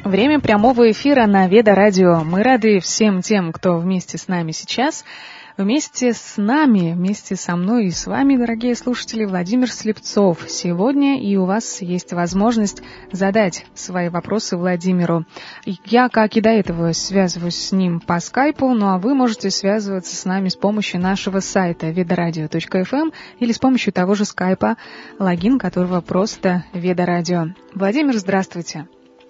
Время прямого эфира на Веда Радио. Мы рады всем тем, кто вместе с нами сейчас. Вместе с нами, вместе со мной и с вами, дорогие слушатели, Владимир Слепцов. Сегодня и у вас есть возможность задать свои вопросы Владимиру. Я, как и до этого, связываюсь с ним по скайпу, ну а вы можете связываться с нами с помощью нашего сайта vedaradio.fm или с помощью того же скайпа, логин которого просто Веда Радио. Владимир, здравствуйте.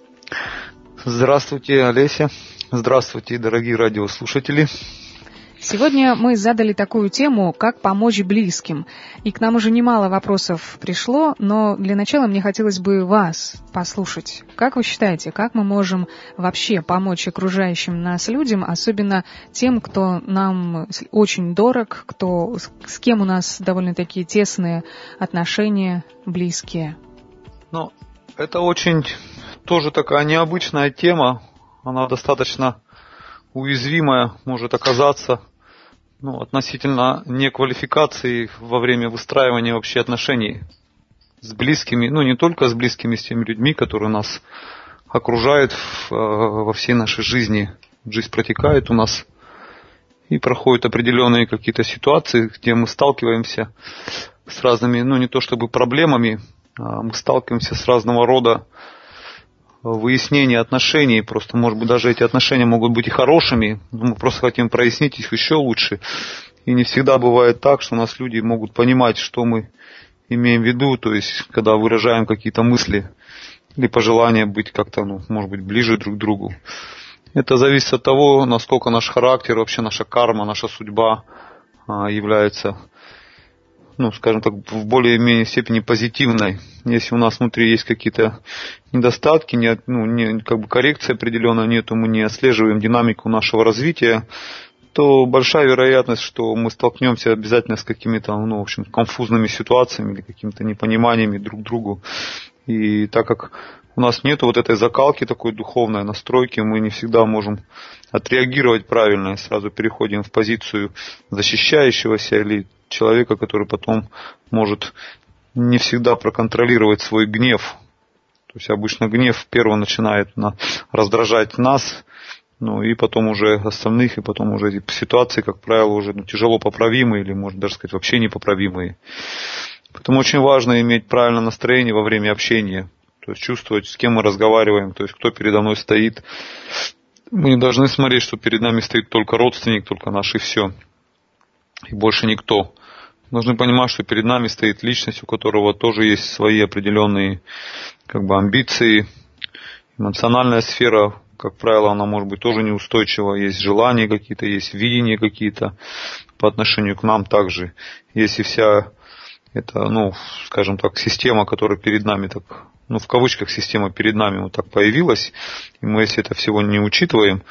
Здравствуйте, Олеся. Здравствуйте, дорогие радиослушатели. Сегодня мы задали такую тему, как помочь близким. И к нам уже немало вопросов пришло, но для начала мне хотелось бы вас послушать. Как вы считаете, как мы можем вообще помочь окружающим нас людям, особенно тем, кто нам очень дорог, с кем у нас довольно-таки тесные отношения, близкие? Ну, это очень тоже такая необычная тема. Она достаточно уязвимая может оказаться относительно неквалификации во время выстраивания вообще отношений с близкими, не только с близкими, с теми людьми, которые нас окружают во всей нашей жизни. Жизнь протекает у нас, и проходят определенные какие-то ситуации, где мы сталкиваемся с разными, не то чтобы проблемами, а мы сталкиваемся с разного рода выяснение отношений, просто, может быть, даже эти отношения могут быть и хорошими, мы просто хотим прояснить их еще лучше. И не всегда бывает так, что у нас люди могут понимать, что мы имеем в виду, то есть, когда выражаем какие-то мысли или пожелания быть как-то, может быть, ближе друг к другу. Это зависит от того, насколько наш характер, вообще наша карма, наша судьба является, скажем так, в более-менее степени позитивной. Если у нас внутри есть какие-то недостатки, коррекции определенной нету, мы не отслеживаем динамику нашего развития, то большая вероятность, что мы столкнемся обязательно с какими-то, конфузными ситуациями или какими-то непониманиями друг к другу. И так как у нас нету вот этой закалки такой духовной настройки, мы не всегда можем отреагировать правильно и сразу переходим в позицию защищающегося или человека, который потом может не всегда проконтролировать свой гнев. То есть обычно гнев первым начинает раздражать нас, и потом уже остальных, и потом уже эти ситуации, как правило, уже тяжело поправимые или, можно даже сказать, вообще непоправимые. Поэтому очень важно иметь правильное настроение во время общения, то есть чувствовать, с кем мы разговариваем, то есть кто передо мной стоит. Мы не должны смотреть, что перед нами стоит только родственник, только наш и все, и больше никто. Должны понимать, что перед нами стоит личность, у которого тоже есть свои определенные амбиции, эмоциональная сфера, как правило, она может быть тоже неустойчива, есть желания какие-то, есть видения какие-то по отношению к нам также. Если вся эта, скажем так, система, которая перед нами так, в кавычках система перед нами вот так появилась, и мы если это всего не учитываем,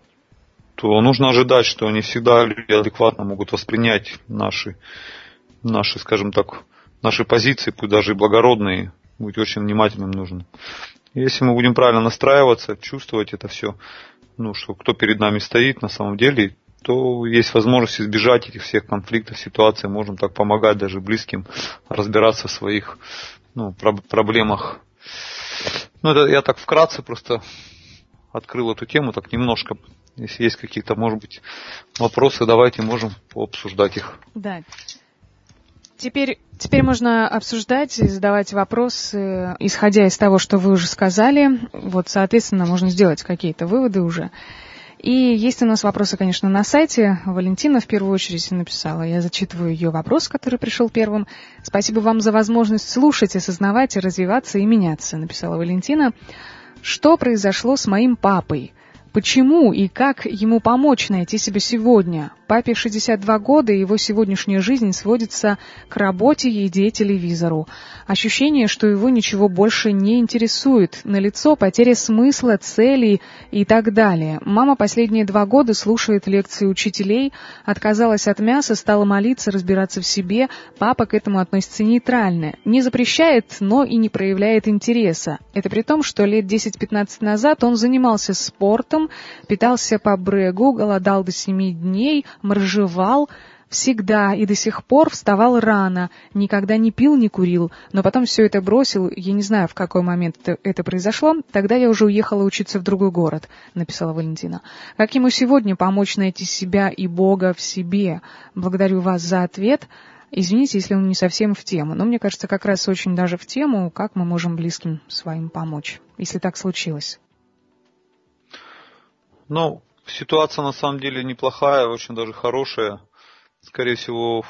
то нужно ожидать, что не всегда люди адекватно могут воспринять наши, скажем так, наши позиции, пусть даже и благородные, быть очень внимательным нужно. Если мы будем правильно настраиваться, чувствовать это все, что кто перед нами стоит на самом деле, то есть возможность избежать этих всех конфликтов, ситуаций, можем так помогать даже близким разбираться в своих проблемах. Это я так вкратце просто открыл эту тему, так немножко. Если есть какие-то, может быть, вопросы, давайте можем пообсуждать их. Да. Теперь можно обсуждать и задавать вопросы, исходя из того, что вы уже сказали. Соответственно, можно сделать какие-то выводы уже. И есть у нас вопросы, конечно, на сайте. Валентина в первую очередь написала. Я зачитываю ее вопрос, который пришел первым. «Спасибо вам за возможность слушать, осознавать, развиваться и меняться», написала Валентина. «Что произошло с моим папой? Почему и как ему помочь найти себя сегодня? Папе 62 года, и его сегодняшняя жизнь сводится к работе, еде, телевизору. Ощущение, что его ничего больше не интересует. Налицо потеря смысла, целей и так далее. Мама последние 2 года слушает лекции учителей, отказалась от мяса, стала молиться, разбираться в себе. Папа к этому относится нейтрально. Не запрещает, но и не проявляет интереса. Это при том, что лет 10-15 назад он занимался спортом, питался по брегу, голодал до 7 дней, моржевал. Всегда и до сих пор вставал рано, никогда не пил, не курил, но потом все это бросил, я не знаю, в какой момент это произошло, тогда я уже уехала учиться в другой город, написала Валентина. Как ему сегодня помочь найти себя и Бога в себе? Благодарю вас за ответ. Извините, если он не совсем в тему, но мне кажется, как раз очень даже в тему, как мы можем близким своим помочь, если так случилось. Ну, ситуация на самом деле неплохая, очень даже хорошая. Скорее всего,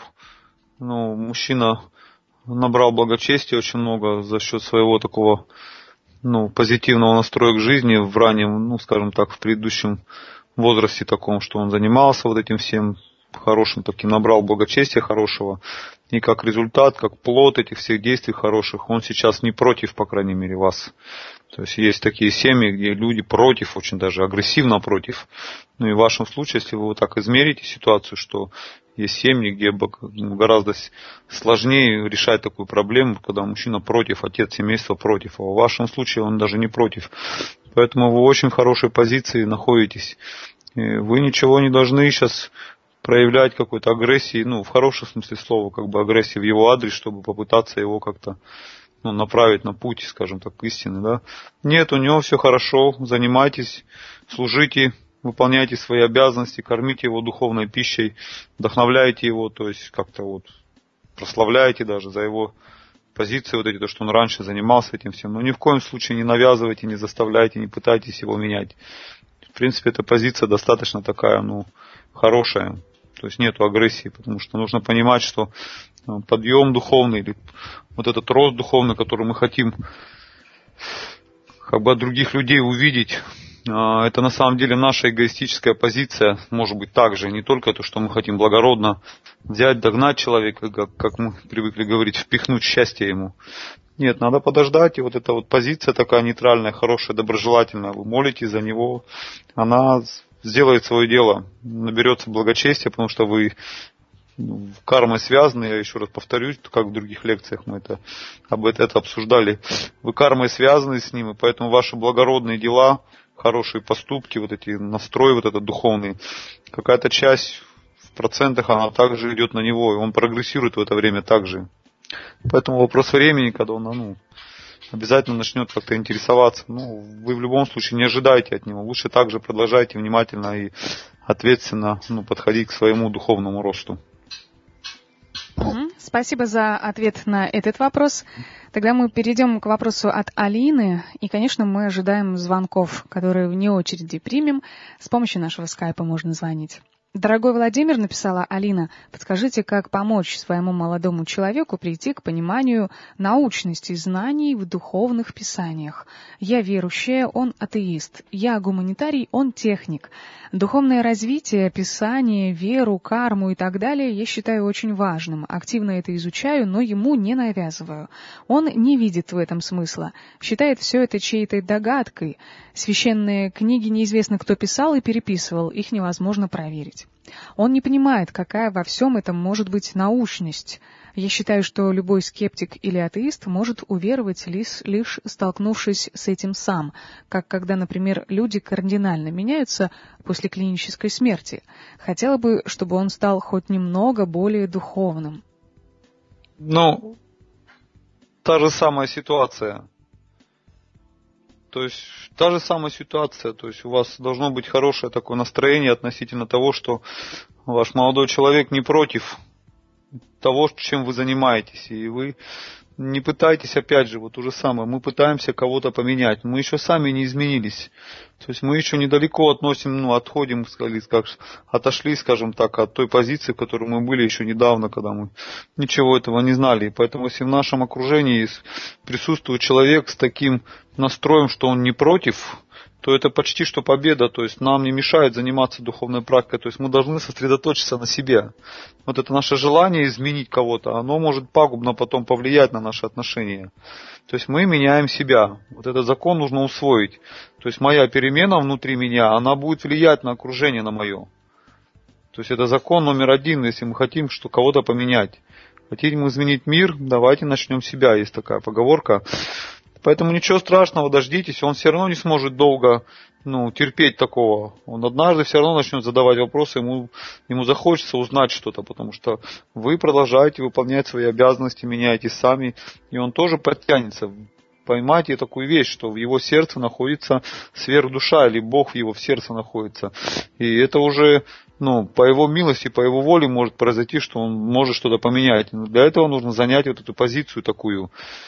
мужчина набрал благочестия очень много за счет своего такого, позитивного настроя к жизни в раннем, скажем так, в предыдущем возрасте таком, что он занимался вот этим всем хорошим таким, набрал благочестия хорошего. И как результат, как плод этих всех действий хороших, он сейчас не против, по крайней мере, вас. То есть есть такие семьи, где люди против, очень даже агрессивно против. Ну и в вашем случае, если вы вот так измерите ситуацию, что есть семьи, где гораздо сложнее решать такую проблему, когда мужчина против, отец семейства против, а в вашем случае он даже не против. Поэтому вы в очень хорошей позиции находитесь. И вы ничего не должны сейчас проявлять какой-то агрессии, в хорошем смысле слова, как бы агрессии в его адрес, чтобы попытаться его как-то направить на путь, скажем так, истины, да. Нет, у него все хорошо, занимайтесь, служите, выполняйте свои обязанности, кормите его духовной пищей, вдохновляйте его, то есть как-то прославляйте даже за его позиции вот эти, то, что он раньше занимался этим всем. Но ни в коем случае не навязывайте, не заставляйте, не пытайтесь его менять. В принципе, эта позиция достаточно такая, хорошая. То есть нету агрессии, потому что нужно понимать, что подъем духовный или вот этот рост духовный, который мы хотим как бы от других людей увидеть, это на самом деле наша эгоистическая позиция, может быть также, не только то, что мы хотим благородно взять, догнать человека, как мы привыкли говорить, впихнуть счастье ему. Нет, надо подождать, и вот эта вот позиция такая нейтральная, хорошая, доброжелательная, вы молитесь за него, она сделает свое дело, наберется благочестия, потому что вы кармой связаны, я еще раз повторюсь, как в других лекциях мы это обсуждали, вы кармой связаны с ним, и поэтому ваши благородные дела, хорошие поступки, вот эти настрой вот этот духовный, какая-то часть в процентах, она также идет на него, и он прогрессирует в это время также. Поэтому вопрос времени, когда он обязательно начнет как-то интересоваться. Вы в любом случае не ожидайте от него. Лучше также продолжайте внимательно и ответственно подходить к своему духовному росту. Спасибо за ответ на этот вопрос. Тогда мы перейдем к вопросу от Алины. И, конечно, мы ожидаем звонков, которые вне очереди примем. С помощью нашего скайпа можно звонить. Дорогой Владимир, написала Алина, подскажите, как помочь своему молодому человеку прийти к пониманию научности знаний в духовных писаниях. Я верующая, он атеист. Я гуманитарий, он техник. Духовное развитие, писание, веру, карму и так далее я считаю очень важным. Активно это изучаю, но ему не навязываю. Он не видит в этом смысла. Считает все это чьей-то догадкой. Священные книги неизвестно кто писал и переписывал, их невозможно проверить. Он не понимает, какая во всем этом может быть научность. Я считаю, что любой скептик или атеист может уверовать лишь столкнувшись с этим сам, как когда, например, люди кардинально меняются после клинической смерти. Хотела бы, чтобы он стал хоть немного более духовным. Та же самая ситуация. То есть та же самая ситуация, то есть у вас должно быть хорошее такое настроение относительно того, что ваш молодой человек не против того, чем вы занимаетесь, и вы не пытайтесь, опять же, то же самое, мы пытаемся кого-то поменять, мы еще сами не изменились, то есть мы еще недалеко отходим, отошли, скажем так, от той позиции, в которой мы были еще недавно, когда мы ничего этого не знали, и поэтому если в нашем окружении присутствует человек с таким настроем, что он не против, то это почти что победа, то есть нам не мешает заниматься духовной практикой, то есть мы должны сосредоточиться на себе. Вот это наше желание изменить кого-то, оно может пагубно потом повлиять на наши отношения. То есть мы меняем себя. Вот этот закон нужно усвоить. То есть моя перемена внутри меня, она будет влиять на окружение, на мое. То есть это закон номер один, если мы хотим кого-то поменять. Хотим изменить мир, давайте начнем с себя. Есть такая поговорка. Поэтому ничего страшного, дождитесь, он все равно не сможет долго терпеть такого. Он однажды все равно начнет задавать вопросы, ему захочется узнать что-то, потому что вы продолжаете выполнять свои обязанности, меняетесь сами, и он тоже подтянется. Поймайте такую вещь, что в его сердце находится сверхдуша, или Бог в его сердце находится. И это уже, по его милости, по его воле может произойти, что он может что-то поменять. Но для этого нужно занять вот эту позицию такую,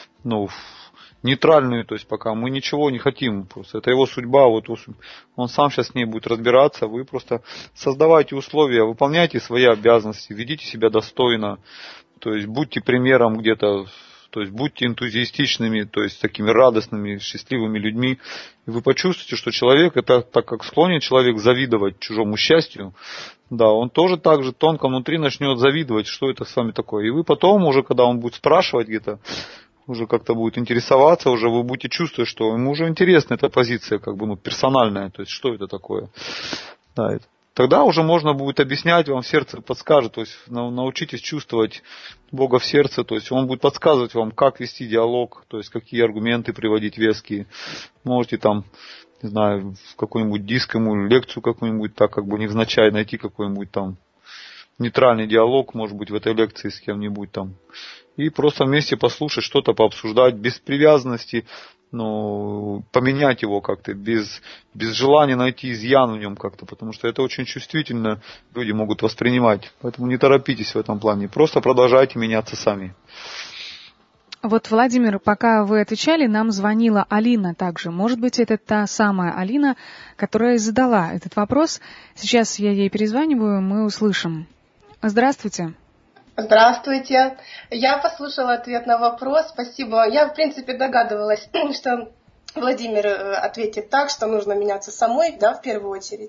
нейтральную, то есть пока мы ничего не хотим, просто это его судьба, вот он сам сейчас с ней будет разбираться, вы просто создавайте условия, выполняйте свои обязанности, ведите себя достойно, то есть будьте примером где-то, то есть будьте энтузиастичными, то есть такими радостными, счастливыми людьми, и вы почувствуете, что человек, это так как склонен человек завидовать чужому счастью, да, он тоже так же тонко внутри начнет завидовать, что это с вами такое, и вы потом уже, когда он будет спрашивать где-то, уже как-то будет интересоваться, уже вы будете чувствовать, что ему уже интересна эта позиция, персональная, то есть что это такое. Да, тогда уже можно будет объяснять, вам в сердце подскажет, то есть научитесь чувствовать Бога в сердце, то есть он будет подсказывать вам, как вести диалог, то есть какие аргументы приводить веские. Можете не знаю, в какой-нибудь диск ему, лекцию какую-нибудь, так невзначай найти какой-нибудь нейтральный диалог, может быть, в этой лекции с кем-нибудь и просто вместе послушать, что-то пообсуждать, без привязанности, поменять его как-то, без желания найти изъян в нем как-то, потому что это очень чувствительно люди могут воспринимать. Поэтому не торопитесь в этом плане, просто продолжайте меняться сами. Вот, Владимир, пока вы отвечали, нам звонила Алина также. Может быть, это та самая Алина, которая задала этот вопрос. Сейчас я ей перезваниваю, мы услышим. Здравствуйте. Здравствуйте. Я послушала ответ на вопрос. Спасибо. Я, в принципе, догадывалась, что Владимир ответит так, что нужно меняться самой, в первую очередь.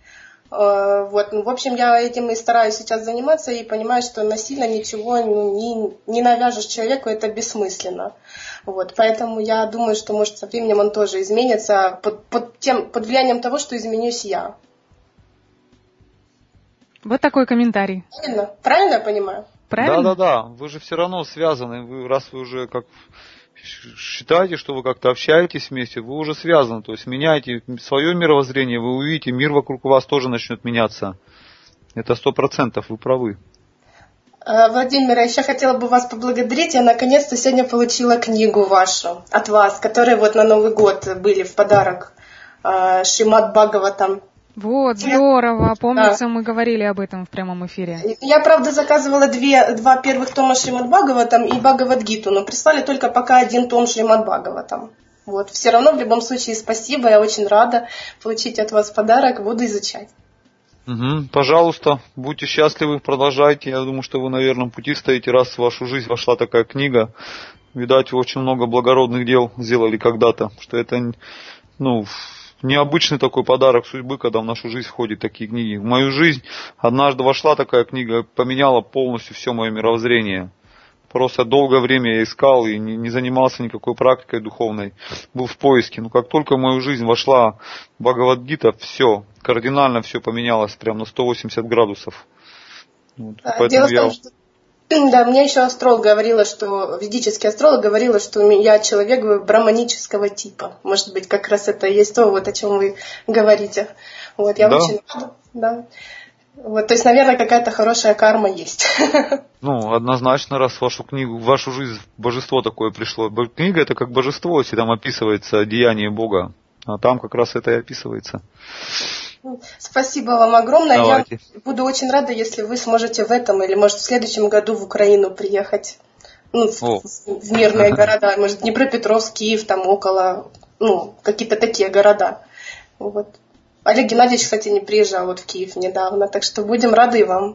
В общем, я этим и стараюсь сейчас заниматься и понимаю, что насильно ничего не навяжешь человеку, это бессмысленно. Поэтому я думаю, что, может, со временем он тоже изменится под влиянием того, что изменюсь я. Вот такой комментарий. Правильно я понимаю? Правильно? Да. Вы же все равно связаны. Раз вы уже считаете, что вы как-то общаетесь вместе, вы уже связаны. То есть меняйте свое мировоззрение, вы увидите, мир вокруг вас тоже начнет меняться. Это 100%, вы правы. Владимир, я еще хотела бы вас поблагодарить. Я наконец-то сегодня получила книгу вашу от вас, которые на Новый год были в подарок. Шримад Бхагаватам. Вот, здорово. Помнится, мы говорили об этом в прямом эфире. Я, правда, заказывала два первых тома Шримад Бхагаватам и Бхагавад-гиту, но прислали только пока один том Шримад Бхагаватам. Все равно, в любом случае, спасибо. Я очень рада получить от вас подарок. Буду изучать. Пожалуйста, будьте счастливы, продолжайте. Я думаю, что вы на верном пути стоите, раз в вашу жизнь вошла такая книга. Видать, вы очень много благородных дел сделали когда-то, что это, необычный такой подарок судьбы, когда в нашу жизнь входят такие книги. В мою жизнь однажды вошла такая книга, поменяла полностью все мое мировоззрение. Просто долгое время я искал и не занимался никакой практикой духовной, был в поиске. Но как только в мою жизнь вошла Бхагавад-гита, все, кардинально все поменялось, прям на 180 градусов. Дело в том, что мне еще астролог говорила, ведический астролог говорила, что я человек браманического типа. Может быть, как раз это и есть то, о чем вы говорите. Я очень рада. Да. То есть, наверное, какая-то хорошая карма есть. Однозначно, раз в вашу жизнь божество такое пришло. Книга это как божество, если там описывается деяние Бога. А там как раз это и описывается. Спасибо вам огромное. Давайте. Я буду очень рада, если вы сможете в этом или, может, в следующем году в Украину приехать. В мирные города. Может, Днепропетровск, Киев, там около, какие-то такие города. Олег Геннадьевич, кстати, не приезжал в Киев недавно, так что будем рады вам.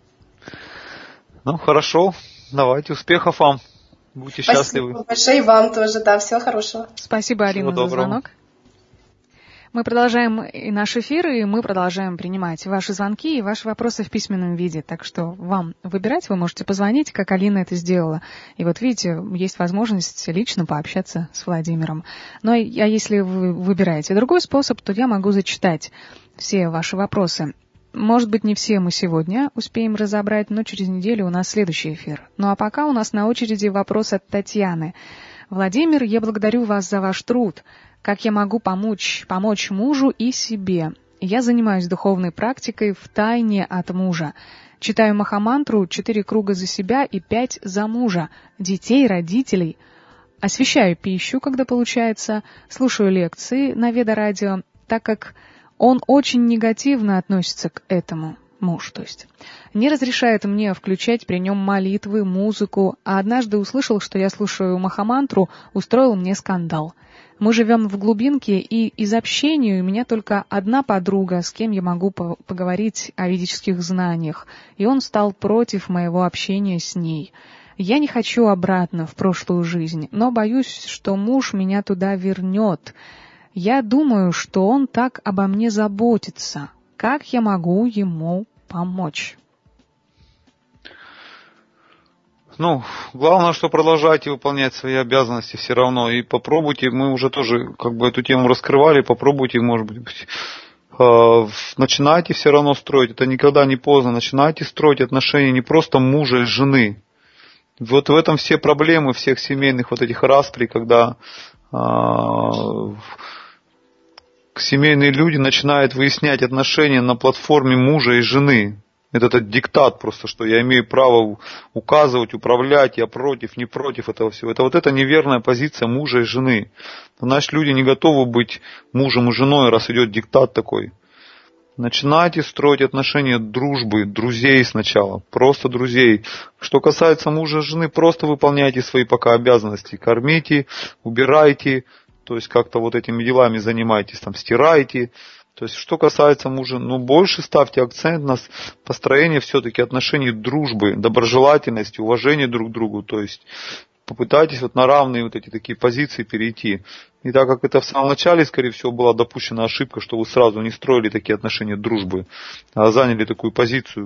Хорошо. Давайте, успехов вам. Будьте счастливы. Спасибо большое, и вам тоже, всего хорошего. Спасибо, Алина, за звонок. Мы продолжаем и наш эфир, и мы продолжаем принимать ваши звонки и ваши вопросы в письменном виде. Так что вам выбирать, вы можете позвонить, как Алина это сделала. И видите, есть возможность лично пообщаться с Владимиром. Но если вы выбираете другой способ, то я могу зачитать все ваши вопросы. Может быть, не все мы сегодня успеем разобрать, но через неделю у нас следующий эфир. А пока у нас на очереди вопрос от Татьяны. Владимир, я благодарю вас за ваш труд. Как я могу помочь мужу и себе? Я занимаюсь духовной практикой втайне от мужа. Читаю махамантру 4 круга за себя и 5 за мужа, детей, родителей. Освещаю пищу, когда получается, слушаю лекции на Веда-радио, так как он очень негативно относится к этому, муж, то есть. Не разрешает мне включать при нем молитвы, музыку, а однажды услышал, что я слушаю махамантру, устроил мне скандал. Мы живем в глубинке, и из общения у меня только одна подруга, с кем я могу поговорить о ведических знаниях, и он стал против моего общения с ней. Я не хочу обратно в прошлую жизнь, но боюсь, что муж меня туда вернет. Я думаю, что он так обо мне заботится. Как я могу ему помочь? Главное, что продолжайте выполнять свои обязанности все равно. И попробуйте, мы уже тоже эту тему раскрывали, попробуйте, может быть, начинайте все равно строить. Это никогда не поздно. Начинайте строить отношения не просто мужа и жены. Вот в этом все проблемы всех семейных этих расприй, когда семейные люди начинают выяснять отношения на платформе мужа и жены. Этот диктат просто, что я имею право указывать, управлять, я против, не против этого всего. Это неверная позиция мужа и жены. Значит, люди не готовы быть мужем и женой, раз идет диктат такой. Начинайте строить отношения дружбы, друзей сначала, просто друзей. Что касается мужа и жены, просто выполняйте свои пока обязанности. Кормите, убирайте, то есть как-то этими делами занимайтесь, стирайте. То есть, что касается мужа, больше ставьте акцент на построение все-таки отношений дружбы, доброжелательности, уважения друг к другу. То есть, попытайтесь на равные эти такие позиции перейти. И так как это в самом начале, скорее всего, была допущена ошибка, что вы сразу не строили такие отношения дружбы, а заняли такую позицию,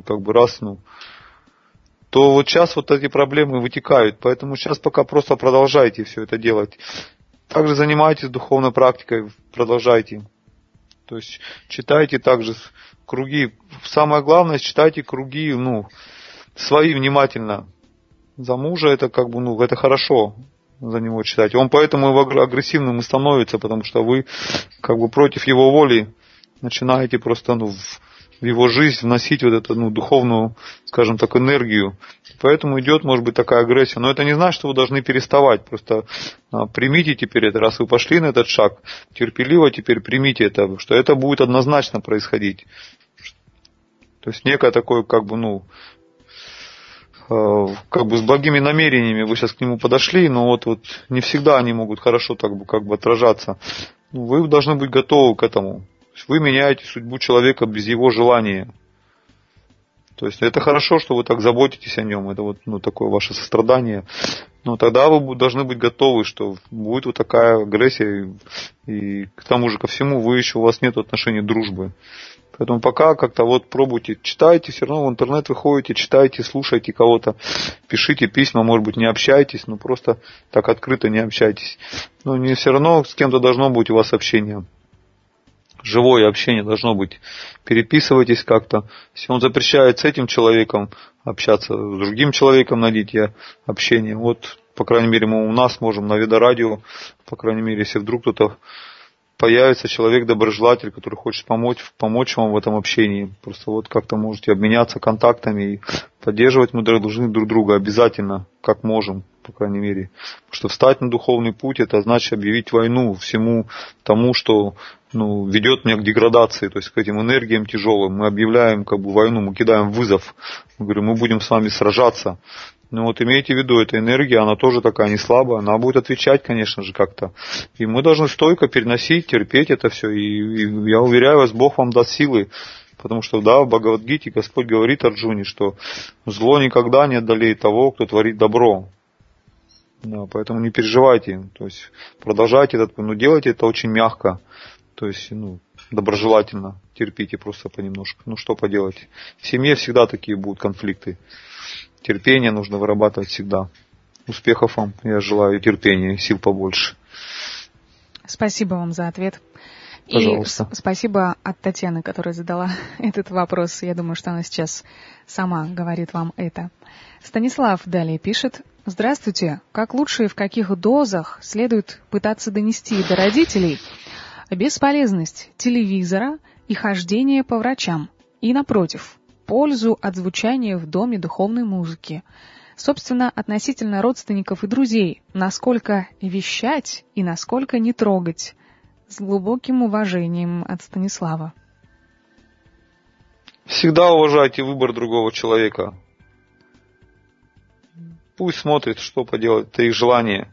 то сейчас эти проблемы вытекают. Поэтому сейчас пока просто продолжайте все это делать. Также занимайтесь духовной практикой, продолжайте. То есть читайте также круги. Самое главное, читайте круги, свои внимательно. За мужа это это хорошо за него читать. Он поэтому агрессивным и становится, потому что вы против его воли начинаете просто в его жизнь вносить эту духовную, скажем так, энергию. Поэтому идет, может быть, такая агрессия. Но это не значит, что вы должны переставать. Просто примите теперь это, раз вы пошли на этот шаг, терпеливо теперь примите это, что это будет однозначно происходить. То есть некое такое, с благими намерениями вы сейчас к нему подошли, но не всегда они могут хорошо отражаться. Вы должны быть готовы к этому. Вы меняете судьбу человека без его желания. То есть это хорошо, что вы так заботитесь о нем, это такое ваше сострадание. Но тогда вы должны быть готовы, что будет такая агрессия, и к тому же ко всему у вас нет отношений дружбы. Поэтому пока пробуйте, читайте, все равно в интернет выходите, читайте, слушайте кого-то, пишите письма, может быть, не общайтесь, но просто так открыто не общайтесь. Но не все равно с кем-то должно быть у вас общение. Живое общение должно быть. Переписывайтесь как-то. Если он запрещает с этим человеком общаться, с другим человеком найдите общение. По крайней мере, мы у нас можем на Веда-радио, по крайней мере, если вдруг кто-то появится человек-доброжелатель, который хочет помочь вам в этом общении. Просто как-то можете обменяться контактами и поддерживать мы должны друг друга обязательно, как можем, по крайней мере. Потому что встать на духовный путь, это значит объявить войну всему тому, что ведет меня к деградации, то есть к этим энергиям тяжелым. Мы объявляем войну, мы кидаем вызов. Мы говорим, мы будем с вами сражаться. Имейте в виду, эта энергия, она тоже такая не слабая, она будет отвечать, конечно же, как-то. И мы должны стойко переносить, терпеть это все. И я уверяю вас, Бог вам даст силы. Потому что, в Бхагавад-гите Господь говорит Арджуне, что зло никогда не одолеет того, кто творит добро. Поэтому не переживайте. То есть продолжайте делайте это очень мягко. То есть, доброжелательно, терпите просто понемножку. Что поделать. В семье всегда такие будут конфликты. Терпение нужно вырабатывать всегда. Успехов вам. Я желаю терпения, сил побольше. Спасибо вам за ответ. Пожалуйста. И спасибо от Татьяны, которая задала этот вопрос. Я думаю, что она сейчас сама говорит вам это. Станислав далее пишет. Здравствуйте. Как лучше и в каких дозах следует пытаться донести до родителей бесполезность телевизора и хождения по врачам? И, напротив, пользу от звучания в доме духовной музыки. Собственно, относительно родственников и друзей, насколько вещать и насколько не трогать. С глубоким уважением от Станислава. Всегда уважайте выбор другого человека. Пусть смотрит, что поделать, это их желание.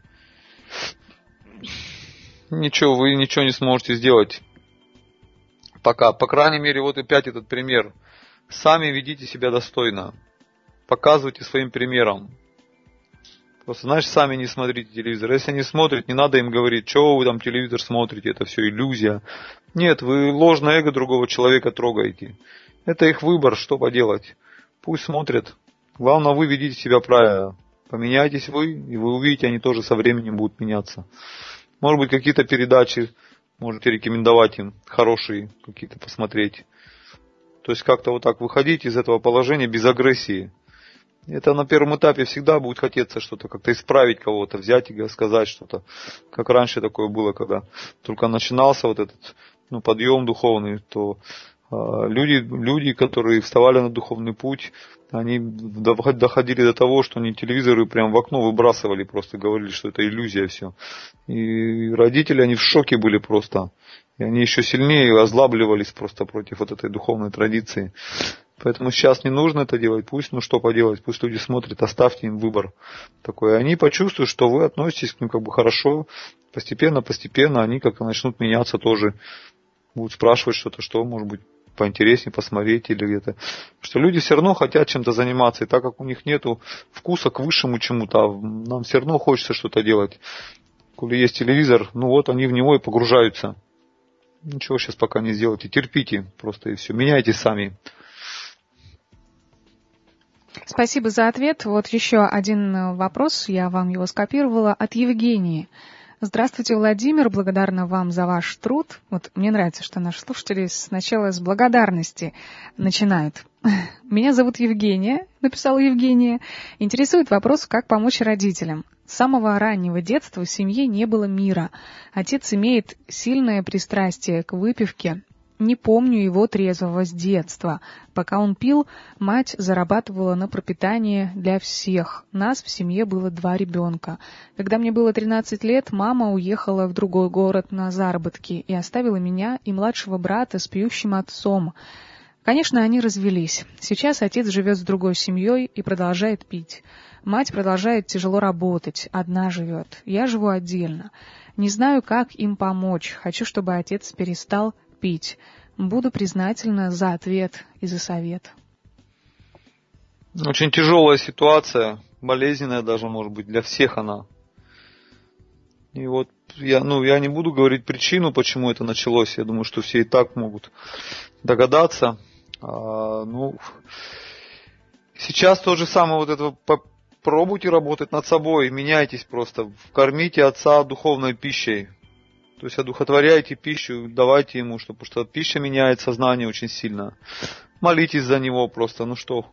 Ничего, вы ничего не сможете сделать. Пока. По крайней мере, вот опять этот пример. Сами ведите себя достойно. Показывайте своим примером. Просто, знаешь, сами не смотрите телевизор. Если они смотрят, не надо им говорить, что вы там телевизор смотрите, это все иллюзия. Нет, вы ложное эго другого человека трогаете. Это их выбор, что поделать. Пусть смотрят. Главное, вы ведите себя правильно. Поменяйтесь вы, и вы увидите, они тоже со временем будут меняться. Может быть, какие-то передачи можете рекомендовать им, хорошие какие-то посмотреть. То есть как-то вот так выходить из этого положения без агрессии. Это на первом этапе всегда будет хотеться что-то, как-то исправить кого-то, взять и сказать что-то. Как раньше такое было, когда только начинался вот этот подъем духовный, то люди, которые вставали на духовный путь, они доходили до того, что они телевизоры прям в окно выбрасывали, просто говорили, что это иллюзия все. И родители, они в шоке были просто. И они еще сильнее озлабливались просто против вот этой духовной традиции. Поэтому сейчас не нужно это делать. Пусть, что поделать, пусть люди смотрят, оставьте им выбор такой. И они почувствуют, что вы относитесь к ним хорошо, постепенно, они как-то начнут меняться тоже. Будут спрашивать что-то, что может быть поинтереснее посмотреть или где-то. Потому что люди все равно хотят чем-то заниматься. И так как у них нету вкуса к высшему чему-то, нам все равно хочется что-то делать. Коли есть телевизор, они в него и погружаются. Ничего сейчас пока не сделайте. Терпите просто и все. Меняйтесь сами. Спасибо за ответ. Вот еще один вопрос, я вам его скопировала, от Евгении. Здравствуйте, Владимир, благодарна вам за ваш труд. Вот мне нравится, что наши слушатели сначала с благодарности начинают. Меня зовут Евгения, написала Евгения. Интересует вопрос, как помочь родителям. С самого раннего детства в семье не было мира. Отец имеет сильное пристрастие к выпивке. Не помню его трезвого с детства. Пока он пил, мать зарабатывала на пропитание для всех. Нас в семье было 2 ребенка. Когда мне было 13 лет, мама уехала в другой город на заработки и оставила меня и младшего брата с пьющим отцом. Конечно, они развелись. Сейчас отец живет с другой семьей и продолжает пить. Мать продолжает тяжело работать, одна живет. Я живу отдельно. Не знаю, как им помочь. Хочу, чтобы отец перестал пить. Буду признательна за ответ и за совет. Очень тяжелая ситуация, болезненная даже, может быть, для всех она. И вот я не буду говорить причину, почему это началось. Я думаю, что все и так могут догадаться. Сейчас то же самое вот это. Пробуйте работать над собой, меняйтесь просто. Кормите отца духовной пищей. То есть одухотворяйте пищу, давайте ему, потому что пища меняет сознание очень сильно. Молитесь за него просто,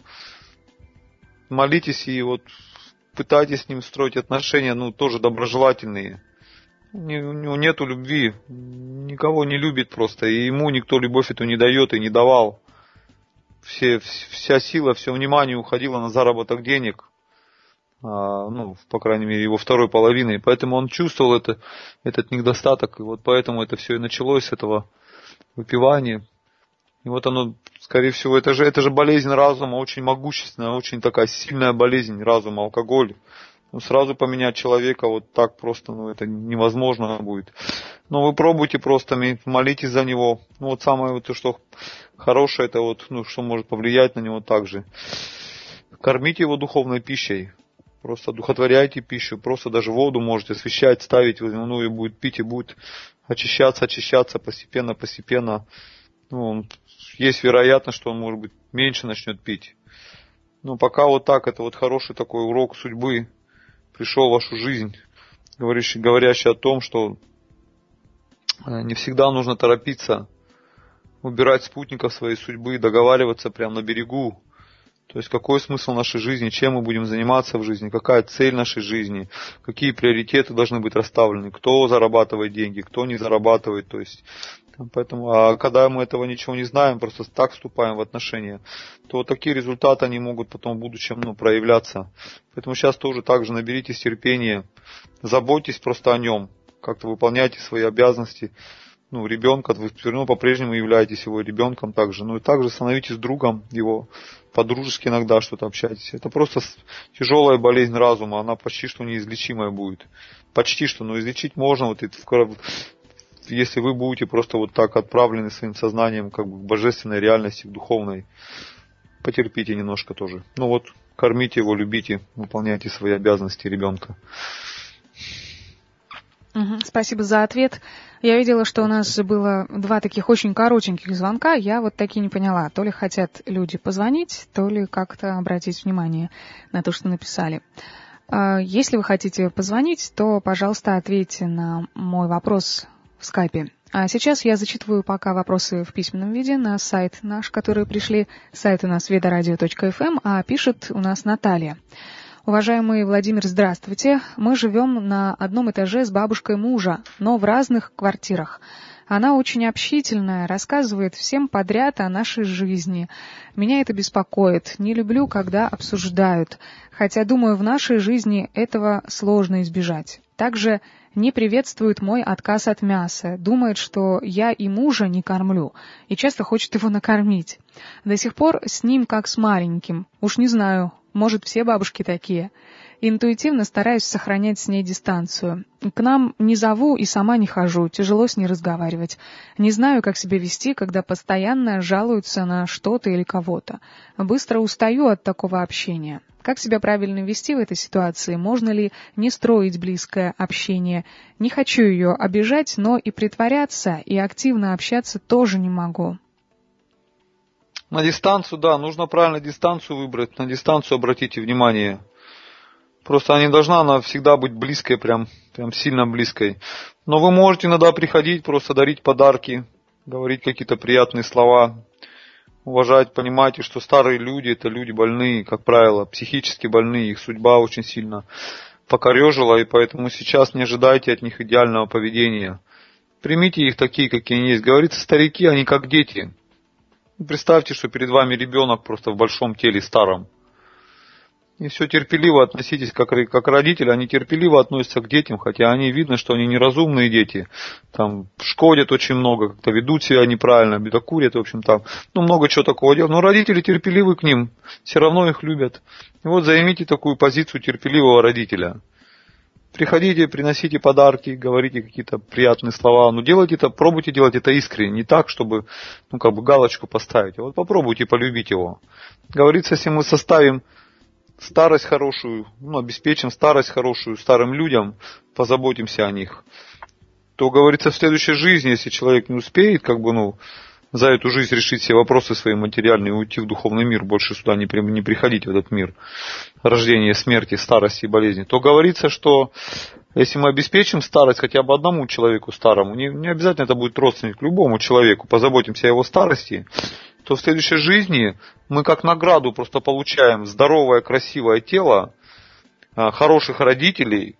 молитесь и пытайтесь с ним строить отношения, тоже доброжелательные. У него нету любви, никого не любит просто, и ему никто любовь эту не дает и не давал. Вся сила, все внимание уходило на заработок денег. По крайней мере, его второй половины. Поэтому он чувствовал этот недостаток. И поэтому это все и началось с этого выпивания. И оно, скорее всего, это же болезнь разума, очень могущественная, очень такая сильная болезнь разума, алкоголь. Сразу поменять человека так просто, это невозможно будет. Но вы пробуйте просто, молитесь за него. Самое что хорошее, это что может повлиять на него также. Кормите его духовной пищей. Просто одухотворяйте пищу, просто даже воду можете освещать, ставить, и будет пить, и будет очищаться постепенно. Есть вероятность, что он, может быть, меньше начнет пить. Но пока так, это хороший такой урок судьбы пришел в вашу жизнь, говорящий о том, что Не всегда нужно торопиться, убирать спутников своей судьбы, договариваться прямо на берегу. То есть какой смысл нашей жизни, чем мы будем заниматься в жизни, какая цель нашей жизни, какие приоритеты должны быть расставлены, кто зарабатывает деньги, кто не зарабатывает. То есть, поэтому, когда мы этого ничего не знаем, просто так вступаем в отношения, то вот такие результаты они могут потом в будущем проявляться. Поэтому сейчас тоже так же наберитесь терпения, заботьтесь просто о нем, как-то выполняйте свои обязанности. Ребенка, вы все равно по-прежнему являетесь его ребенком также. И также становитесь другом его, по-дружески иногда что-то общайтесь. Это просто тяжелая болезнь разума, она почти что неизлечимая будет. Почти что, но излечить можно, если вы будете просто вот так отправлены своим сознанием как бы к божественной реальности, к духовной. Потерпите немножко тоже. Кормите его, любите, выполняйте свои обязанности ребенка. Спасибо за ответ. Я видела, что у нас было 2 таких очень коротеньких звонка. Я вот таки не поняла, то ли хотят люди позвонить, то ли как-то обратить внимание на то, что написали. Если вы хотите позвонить, то, пожалуйста, ответьте на мой вопрос в скайпе. А сейчас я зачитываю пока вопросы в письменном виде на сайт наш, которые пришли. Сайт у нас vedaradio.fm, а пишет у нас Наталья. Уважаемый Владимир, здравствуйте. Мы живем на одном этаже с бабушкой мужа, но в разных квартирах. Она очень общительная, рассказывает всем подряд о нашей жизни. Меня это беспокоит. Не люблю, когда обсуждают. Хотя, думаю, в нашей жизни этого сложно избежать. Также не приветствует мой отказ от мяса. Думает, что я и мужа не кормлю, и часто хочет его накормить. До сих пор с ним как с маленьким. Уж не знаю, может, все бабушки такие. Интуитивно стараюсь сохранять с ней дистанцию. К нам не зову и сама не хожу, тяжело с ней разговаривать. Не знаю, как себя вести, когда постоянно жалуются на что-то или кого-то. Быстро устаю от такого общения. Как себя правильно вести в этой ситуации? Можно ли не строить близкое общение? Не хочу ее обижать, но и притворяться, и активно общаться тоже не могу. На дистанцию, да, нужно правильно дистанцию выбрать, на дистанцию обратите внимание. Просто она не должна, она всегда быть близкой, прям сильно близкой. Но вы можете иногда приходить, просто дарить подарки, говорить какие-то приятные слова, уважать, понимаете, что старые люди, это люди больные, как правило, психически больные, их судьба очень сильно покорежила, и поэтому сейчас не ожидайте от них идеального поведения. Примите их такие, какие они есть. Говорится, старики, они как дети. Представьте, что перед вами ребенок просто в большом теле старом. И все терпеливо относитесь, как родители, они терпеливо относятся к детям, хотя они видно, что они неразумные дети, там шкодят очень много, как-то ведут себя неправильно, бедокурят, в общем, много чего такого делают. Но родители терпеливы к ним, все равно их любят. И вот займите такую позицию терпеливого родителя. Приходите, приносите подарки, говорите какие-то приятные слова, но делайте это, пробуйте делать это искренне, не так, чтобы, галочку поставить, а вот попробуйте полюбить его. Говорится, если мы составим старость хорошую, обеспечим старость хорошую старым людям, позаботимся о них, то, говорится, в следующей жизни, если человек не успеет, за эту жизнь решить все вопросы свои материальные, уйти в духовный мир, больше сюда не приходить в этот мир рождения, смерти, старости и болезни, то говорится, что если мы обеспечим старость хотя бы одному человеку старому, не обязательно это будет родственник, любому человеку, позаботимся о его старости, то в следующей жизни мы как награду просто получаем здоровое, красивое тело, хороших родителей,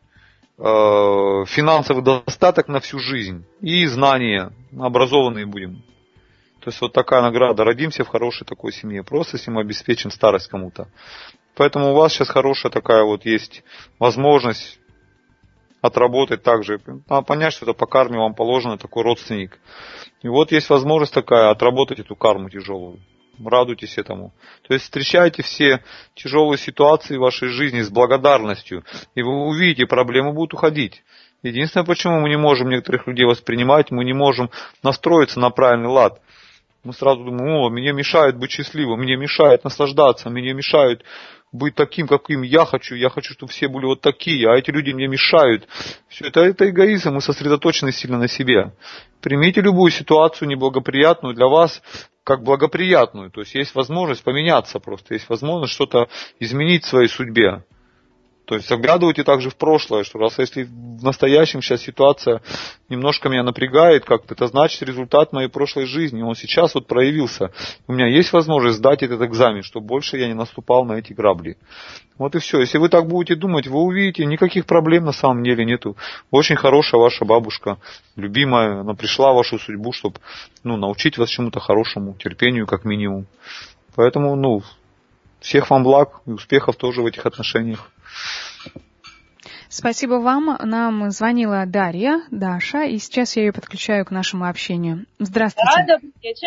финансовый достаток на всю жизнь и знания, образованные будем. То есть вот такая награда. Родимся в хорошей такой семье, просто если мы обеспечим старость кому-то. Поэтому у вас сейчас хорошая такая вот есть возможность отработать также. Надо понять, что это по карме вам положено, такой родственник. И вот есть возможность такая, отработать эту карму тяжелую. Радуйтесь этому. То есть встречайте все тяжелые ситуации в вашей жизни с благодарностью. И вы увидите, проблемы будут уходить. Единственное, почему мы не можем некоторых людей воспринимать, мы не можем настроиться на правильный лад. Мы сразу думаем, мне мешает быть счастливым, мне мешает наслаждаться, мне мешает быть таким, каким я хочу, чтобы все были вот такие, а эти люди мне мешают. Все это эгоизм, мы сосредоточены сильно на себе. Примите любую ситуацию неблагоприятную для вас, как благоприятную. То есть есть возможность поменяться просто, есть возможность что-то изменить в своей судьбе. То есть заглядывайте также в прошлое, что раз если в настоящем сейчас ситуация немножко меня напрягает как-то, это значит результат моей прошлой жизни. Он сейчас вот проявился. У меня есть возможность сдать этот экзамен, чтобы больше я не наступал на эти грабли. Вот и все. Если вы так будете думать, вы увидите, никаких проблем на самом деле нету. Очень хорошая ваша бабушка, любимая, она пришла в вашу судьбу, чтобы научить вас чему-то хорошему, терпению как минимум. Поэтому, всех вам благ и успехов тоже в этих отношениях. Спасибо вам. Нам звонила Даша, и сейчас я ее подключаю к нашему общению. Здравствуйте. Да, добрый вечер.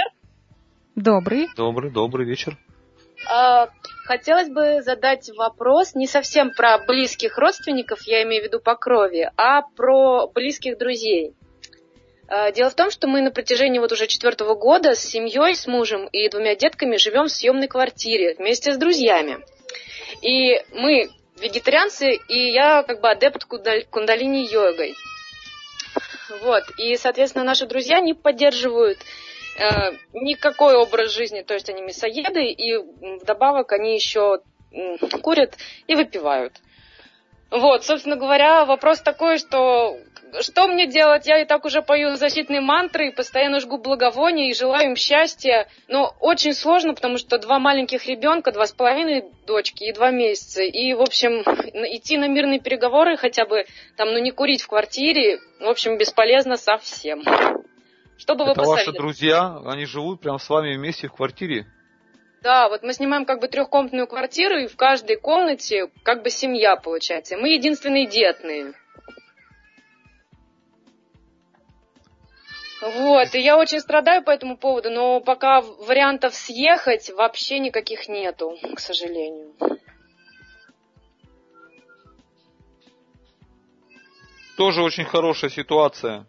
Добрый вечер. Хотелось бы задать вопрос не совсем про близких родственников, я имею в виду по крови, а про близких друзей. Дело в том, что мы на протяжении уже 4-го года с семьей, с мужем и 2 детками живем в съемной квартире вместе с друзьями. И мы вегетарианцы, и я адепт кундалини-йогой. Вот. И, соответственно, наши друзья не поддерживают никакой образ жизни, то есть они мясоеды, и вдобавок они еще курят и выпивают. Вот, собственно говоря, вопрос такой, что мне делать? Я и так уже пою защитные мантры, постоянно жгу благовония и желаю им счастья. Но очень сложно, потому что 2 маленьких ребенка, 2,5 дочки и 2 месяца. И, в общем, идти на мирные переговоры хотя бы, не курить в квартире, в общем, бесполезно совсем. Что бы вы посоветовали? Это ваши друзья, они живут прямо с вами вместе в квартире? Да, вот мы снимаем 3-комнатную квартиру, и в каждой комнате семья получается. Мы единственные детные. Вот, и я очень страдаю по этому поводу, но пока вариантов съехать вообще никаких нету, к сожалению. Тоже очень хорошая ситуация.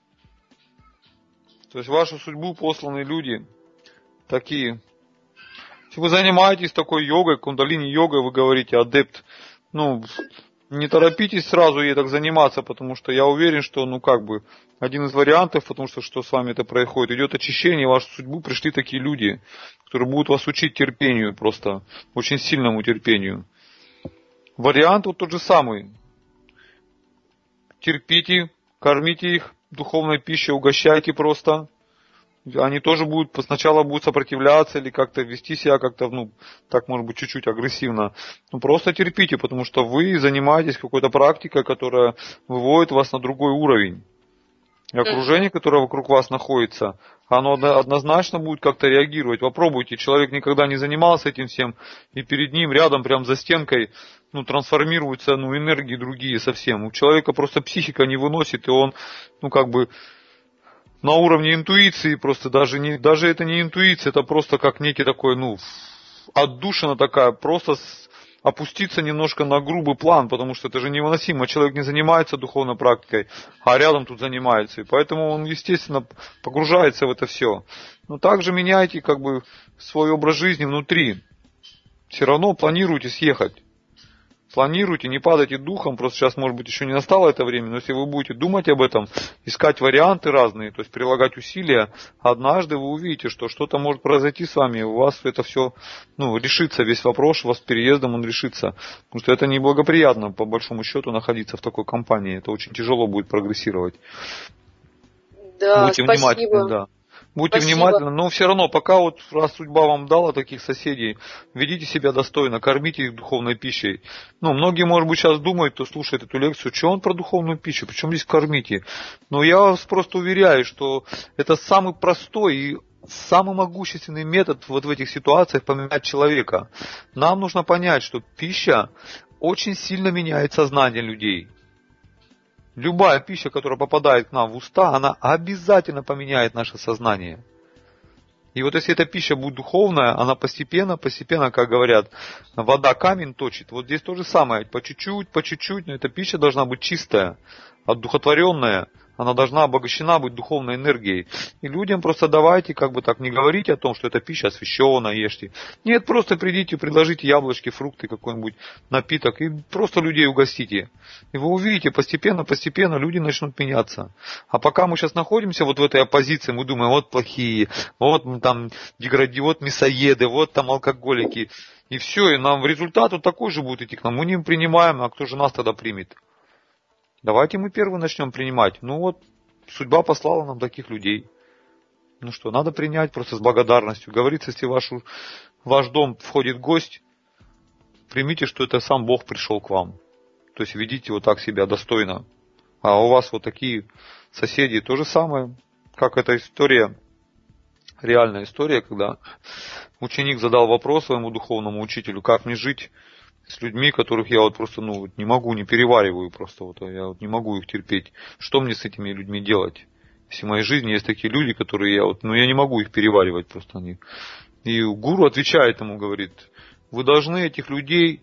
То есть в вашу судьбу посланы люди такие. Если вы занимаетесь такой йогой, кундалини-йогой, вы говорите, адепт, не торопитесь сразу ей так заниматься, потому что я уверен, что, один из вариантов, потому что с вами это происходит, идет очищение, в вашу судьбу пришли такие люди, которые будут вас учить терпению, просто очень сильному терпению. Вариант тот же самый. Терпите, кормите их духовной пищей, угощайте просто. Они тоже сначала будут сопротивляться или как-то вести себя так может быть чуть-чуть агрессивно. Просто терпите, потому что вы занимаетесь какой-то практикой, которая выводит вас на другой уровень. И окружение, которое вокруг вас находится, оно однозначно будет как-то реагировать. Попробуйте, человек никогда не занимался этим всем, и перед ним рядом, прям за стенкой, трансформируются, энергии другие совсем. У человека просто психика не выносит, и он, на уровне интуиции, просто даже это не интуиция, это просто как некий такой, отдушина такая, просто опуститься немножко на грубый план, потому что это же невыносимо. Человек не занимается духовной практикой, а рядом тут занимается. И поэтому он, естественно, погружается в это все. Но также меняйте свой образ жизни внутри. Все равно планируйте съехать. Планируйте, не падайте духом, просто сейчас, может быть, еще не настало это время, но если вы будете думать об этом, искать варианты разные, то есть прилагать усилия, однажды вы увидите, что что-то может произойти с вами, у вас это все, решится, весь вопрос у вас с переездом он решится, потому что это неблагоприятно, по большому счету, находиться в такой компании, это очень тяжело будет прогрессировать. Да, будьте спасибо. Внимательны, да. Будьте внимательны, но все равно, пока раз судьба вам дала таких соседей, ведите себя достойно, кормите их духовной пищей. Многие, может быть, сейчас думают, кто слушает эту лекцию, что он про духовную пищу, причем здесь кормите. Но я вас просто уверяю, что это самый простой и самый могущественный метод в этих ситуациях поменять человека. Нам нужно понять, что пища очень сильно меняет сознание людей. Любая пища, которая попадает к нам в уста, она обязательно поменяет наше сознание. И вот если эта пища будет духовная, она постепенно, как говорят, вода камень точит. Вот здесь то же самое, по чуть-чуть, но эта пища должна быть чистая, одухотворенная. Она должна обогащена быть духовной энергией. И людям просто давайте, не говорите о том, что эта пища освященная, ешьте. Нет, просто придите, предложите яблочки, фрукты, какой-нибудь напиток, и просто людей угостите. И вы увидите, постепенно люди начнут меняться. А пока мы сейчас находимся в этой оппозиции, мы думаем, вот плохие, вот там вот мясоеды, вот там алкоголики. И все, и нам в результат вот такой же будет идти к нам. Мы не принимаем, а кто же нас тогда примет? Давайте мы первые начнем принимать. Ну вот, судьба послала нам таких людей. Ну что, надо принять просто с благодарностью. Говорится, если в ваш дом входит гость, примите, что это сам Бог пришел к вам. То есть ведите вот так себя достойно. А у вас вот такие соседи, то же самое, как эта история, реальная история, когда ученик задал вопрос своему духовному учителю, как мне жить с людьми, которых я вот просто, не могу, не перевариваю просто, я вот не могу их терпеть. Что мне с этими людьми делать? Если в моей жизни есть такие люди, которые я не могу их переваривать просто. И гуру отвечает ему, говорит, вы должны этих людей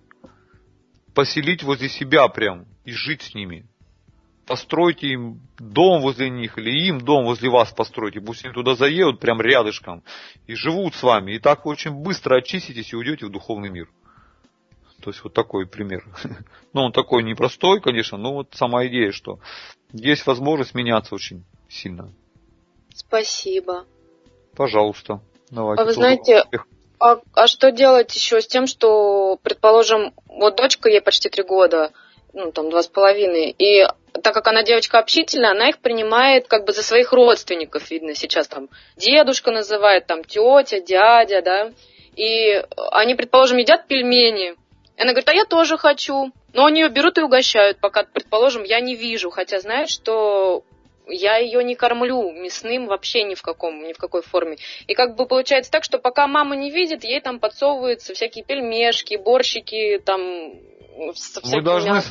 поселить возле себя прям и жить с ними. Постройте им дом возле них, или им дом возле вас постройте. Пусть они туда заедут прям рядышком и живут с вами. И так вы очень быстро очиститесь и уйдете в духовный мир. То есть вот такой пример. Но он такой непростой, конечно, но вот сама идея, что есть возможность меняться очень сильно. Спасибо. Пожалуйста. Давайте. А вы знаете, а что делать еще с тем, что, предположим, вот дочка, ей почти 3 года, 2,5, и так как она девочка общительная, она их принимает как бы за своих родственников, видно, сейчас там дедушка называет, там тетя, дядя, да, и они, предположим, едят пельмени, и она говорит, а я тоже хочу, но они ее берут и угощают, пока, предположим, я не вижу, хотя знают, что я ее не кормлю мясным вообще ни в какой форме. И как бы получается так, что пока мама не видит, ей там подсовываются всякие пельмешки, борщики, там... Вы должны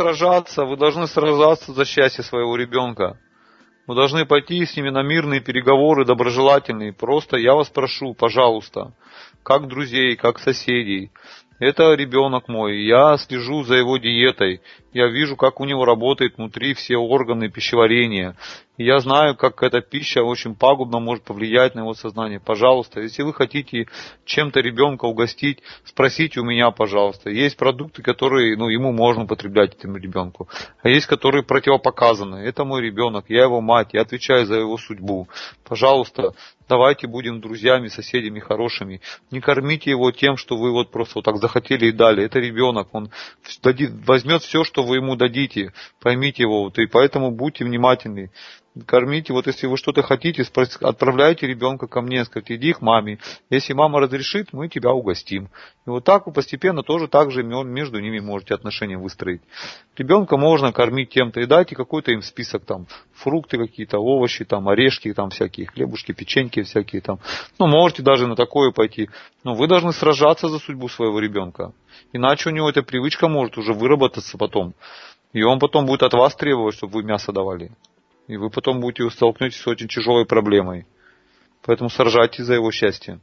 сражаться за счастье своего ребенка. Вы должны пойти с ними на мирные переговоры, доброжелательные. Просто я вас прошу, пожалуйста, как друзей, как соседей. Это ребенок мой, я слежу за его диетой, я вижу, как у него работают внутри все органы пищеварения. И я знаю, как эта пища очень пагубно может повлиять на его сознание. Пожалуйста, если вы хотите чем-то ребенка угостить, спросите у меня, пожалуйста. Есть продукты, которые ему можно употреблять, этому ребенку. А есть, которые противопоказаны. Это мой ребенок, я его мать, я отвечаю за его судьбу. Пожалуйста, давайте будем друзьями, соседями хорошими. Не кормите его тем, что вы вот просто вот так захотели и дали. Это ребенок, он возьмет все, что вы ему дадите. Поймите его, и поэтому будьте внимательны. Кормите, если вы что-то хотите, отправляйте ребенка ко мне, скажите, иди к маме. Если мама разрешит, мы тебя угостим. И вот так вы постепенно тоже так же между ними можете отношения выстроить. Ребенка можно кормить тем-то и дайте какой-то им список, фрукты какие-то, овощи, орешки, всякие хлебушки, печеньки всякие можете даже на такое пойти. Но вы должны сражаться за судьбу своего ребенка. Иначе у него эта привычка может уже выработаться потом. И он потом будет от вас требовать, чтобы вы мясо давали. И вы потом столкнетесь с очень тяжелой проблемой. Поэтому сражайтесь за его счастье.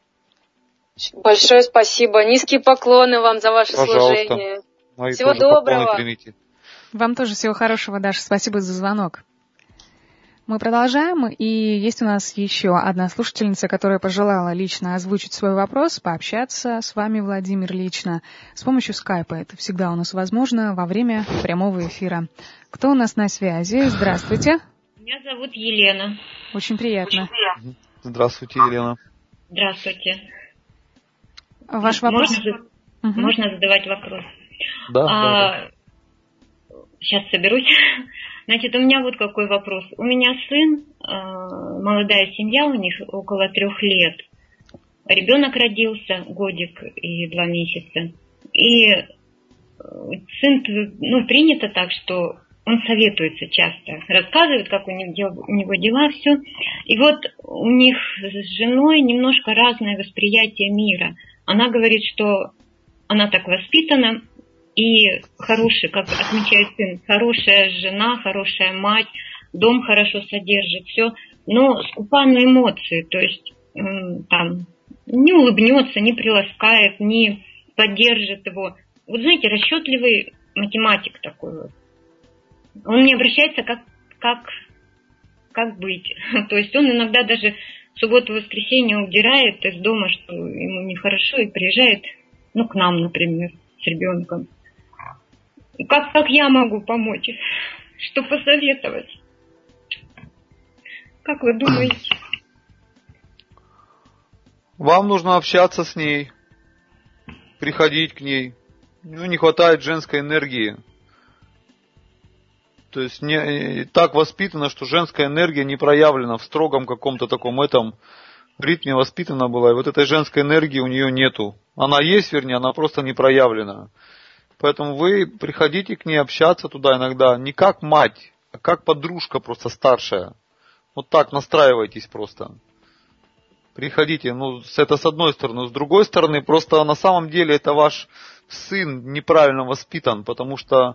Большое спасибо. Низкие поклоны вам за ваше служение. Всего доброго. Вам тоже всего хорошего, Даша. Спасибо за звонок. Мы продолжаем, и есть у нас еще одна слушательница, которая пожелала лично озвучить свой вопрос, пообщаться с вами, Владимир, лично с помощью скайпа. Это всегда у нас возможно во время прямого эфира. Кто у нас на связи? Здравствуйте. Меня зовут Елена. Очень приятно. Здравствуйте, Елена. Здравствуйте. Ваш вопрос? Можно задавать вопрос? Да. Сейчас соберусь. Значит, у меня вот какой вопрос. У меня сын, молодая семья, у них около 3 лет. Ребенок родился, 1 годик и 2 месяца. И сын, принято так, что он советуется часто, рассказывает, как у него дела, все. И вот у них с женой немножко разное восприятие мира. Она говорит, что она так воспитана, и хорошая, как отмечает сын, хорошая жена, хорошая мать, дом хорошо содержит, все, но скупа на эмоции, то есть не улыбнется, не приласкает, не поддержит его. Вот знаете, расчетливый математик такой вот. Он не обращается, как быть. То есть он иногда даже в субботу-воскресенье удирает из дома, что ему нехорошо, и приезжает, к нам, например, с ребенком. Как я могу помочь? Что посоветовать? Как вы думаете? Вам нужно общаться с ней. приходить к ней. Не хватает женской энергии. То есть так воспитано, что женская энергия не проявлена в строгом каком-то таком этом ритме воспитана была. И вот этой женской энергии у нее нету. Она есть, вернее, она просто не проявлена. Поэтому вы приходите к ней общаться туда иногда не как мать, а как подружка просто старшая. Вот так настраивайтесь просто. Приходите, это с одной стороны. С другой стороны, просто на самом деле это ваш сын неправильно воспитан, потому что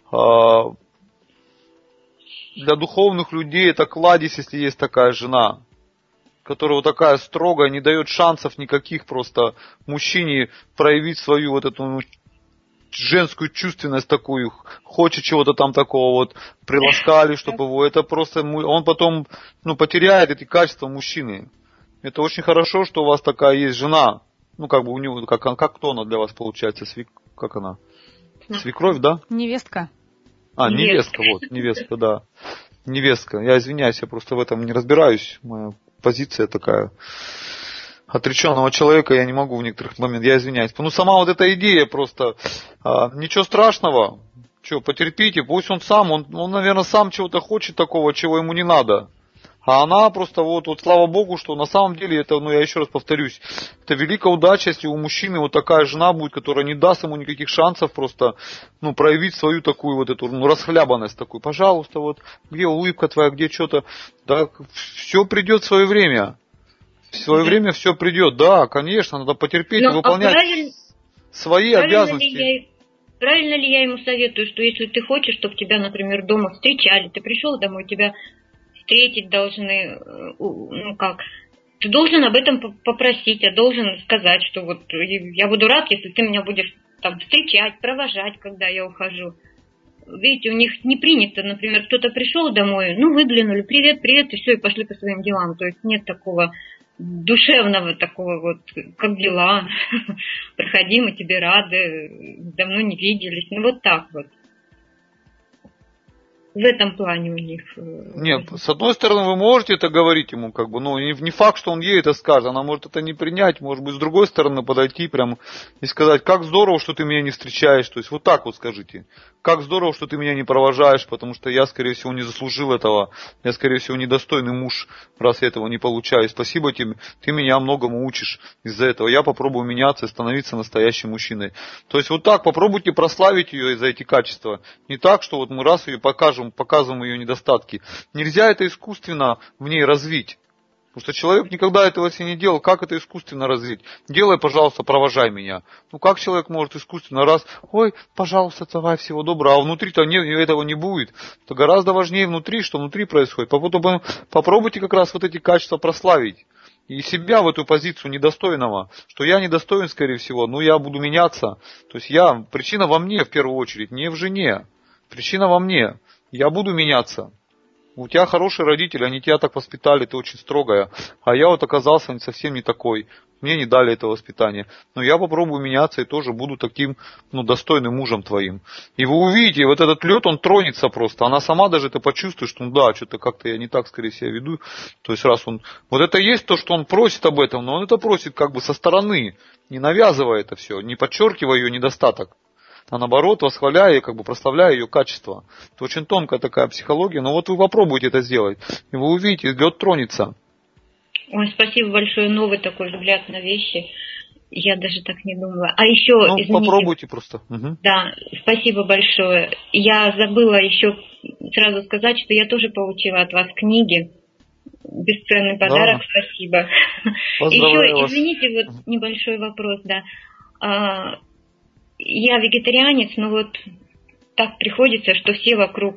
для духовных людей это кладезь, если есть такая жена, которая вот такая строгая, не дает шансов никаких просто мужчине проявить свою вот эту женскую чувственность такую, хочет чего-то там такого вот, приласкали, чтобы его, это просто, он потом, потеряет эти качества мужчины. Это очень хорошо, что у вас такая есть жена, у него, как кто она для вас получается, как она? Свекровь, да? Невестка. Невестка, невестка, да. Невестка. Я извиняюсь, я просто в этом не разбираюсь. Моя позиция такая отреченного человека, я не могу в некоторых моментах, я извиняюсь. Сама вот эта идея просто, ничего страшного, потерпите, пусть он сам, он, наверное, сам чего-то хочет такого, чего ему не надо. А она просто вот слава Богу, что на самом деле это, я еще раз повторюсь, это великая удача, если у мужчины вот такая жена будет, которая не даст ему никаких шансов просто, проявить свою такую вот эту, расхлябанность такую. Пожалуйста, где улыбка твоя, где что-то, да, все придет в свое время. В свое время все придет, да, конечно, надо потерпеть и выполнять свои обязанности. Правильно ли я ему советую, что если ты хочешь, чтобы тебя, например, дома встречали, ты пришел домой, тебя встретить должны, ты должен об этом попросить, а должен сказать, что я буду рад, если ты меня будешь там встречать, провожать, когда я ухожу. Видите, у них не принято, например, кто-то пришел домой, выглянули, привет, привет, и все, и пошли по своим делам. То есть нет такого душевного такого как дела, проходи, мы тебе рады, давно не виделись, вот так вот. В этом плане у них... Нет, с одной стороны, вы можете это говорить ему, не факт, что он ей это скажет, она может это не принять, может быть, с другой стороны подойти прям и сказать, как здорово, что ты меня не встречаешь, то есть вот так вот скажите, как здорово, что ты меня не провожаешь, потому что я, скорее всего, не заслужил этого, я, скорее всего, недостойный муж, раз я этого не получаю, спасибо тебе, ты меня многому учишь из-за этого, я попробую меняться и становиться настоящим мужчиной. То есть вот так попробуйте прославить ее за эти качества, не так, что мы раз ее показываем ее недостатки. Нельзя это искусственно в ней развить. Потому что человек никогда этого себе не делал. Как это искусственно развить? Делай, пожалуйста, провожай меня. Как человек может искусственно ой, пожалуйста, давай, всего доброго. А внутри-то этого не будет. Это гораздо важнее внутри, что внутри происходит. Попробуйте как раз вот эти качества прославить. И себя в эту позицию недостойного, что я недостоин, скорее всего, я буду меняться. То есть причина во мне в первую очередь, не в жене. Причина во мне. Я буду меняться. У тебя хорошие родители, они тебя так воспитали, ты очень строгая. А я оказался совсем не такой. Мне не дали это воспитание. Но я попробую меняться и тоже буду таким, достойным мужем твоим. И вы увидите, вот этот лед, он тронется просто. Она сама даже это почувствует, что что-то как-то я не так, скорее себя веду. То есть раз он... Вот это есть то, что он просит об этом, но он это просит со стороны, не навязывая это все, не подчеркивая ее недостаток. А наоборот, восхваляя и прославляя ее качество. Это очень тонкая такая психология, но вы попробуйте это сделать, и вы увидите, лед тронется. Ой, спасибо большое, новый такой взгляд на вещи. Я даже так не думала. А еще, извините, попробуйте просто. Да, спасибо большое. Я забыла еще сразу сказать, что я тоже получила от вас книги. Бесценный подарок, да. Спасибо. Еще, извините, небольшой вопрос, да. Я вегетарианец, но так приходится, что все вокруг,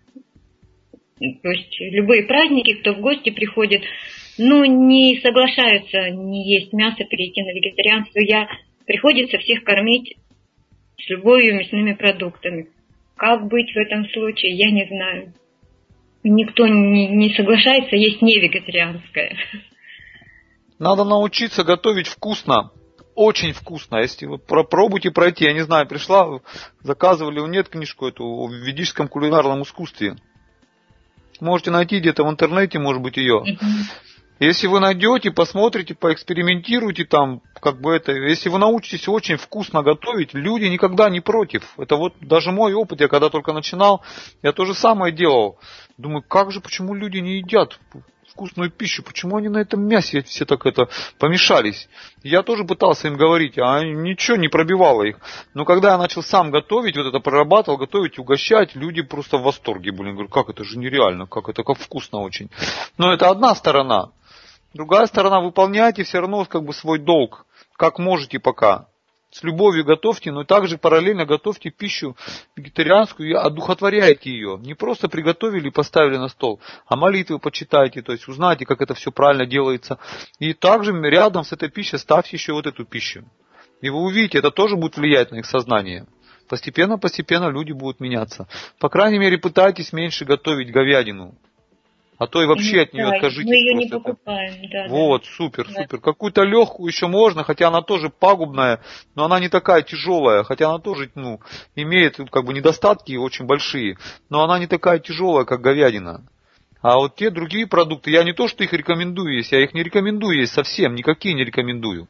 то есть любые праздники, кто в гости приходит, не соглашаются не есть мясо, перейти на вегетарианство. Приходится всех кормить с любовью мясными продуктами. Как быть в этом случае, я не знаю. Никто не соглашается есть не вегетарианское. Надо научиться готовить вкусно. Очень вкусно. Если вы попробуйте пройти, я не знаю, заказывали нет книжку эту о ведическом кулинарном искусстве. Можете найти где-то в интернете, может быть, ее. Если вы найдете, посмотрите, поэкспериментируйте там, как бы это, если вы научитесь очень вкусно готовить, люди никогда не против. Это вот даже мой опыт, я когда только начинал, я то же самое делал. Думаю, как же, почему люди не едят вкусную пищу, почему они на этом мясе все так это помешались. Я тоже пытался им говорить, а ничего не пробивало их. Но когда я начал сам готовить, вот это прорабатывал, готовить, угощать, люди просто в восторге были. Говорю, как это же нереально, как это, как вкусно очень. Но это одна сторона. Другая сторона, выполняйте все равно как бы свой долг, как можете пока. С любовью готовьте, но также параллельно готовьте пищу вегетарианскую и одухотворяйте ее. Не просто приготовили и поставили на стол, а молитвы почитайте, то есть узнайте, как это все правильно делается. И также рядом с этой пищей ставьте еще вот эту пищу. И вы увидите, это тоже будет влиять на их сознание. Постепенно люди будут меняться. По крайней мере, пытайтесь меньше готовить говядину. А то и вообще от нее откажитесь. Мы ее не покупаем. Да, вот, да. Супер. Какую-то легкую еще можно, хотя она тоже пагубная, но она не такая тяжелая, хотя она тоже, имеет как бы недостатки очень большие, но она не такая тяжелая, как говядина. А вот те другие продукты, я не то, что их рекомендую есть, я их не рекомендую есть совсем, никакие не рекомендую.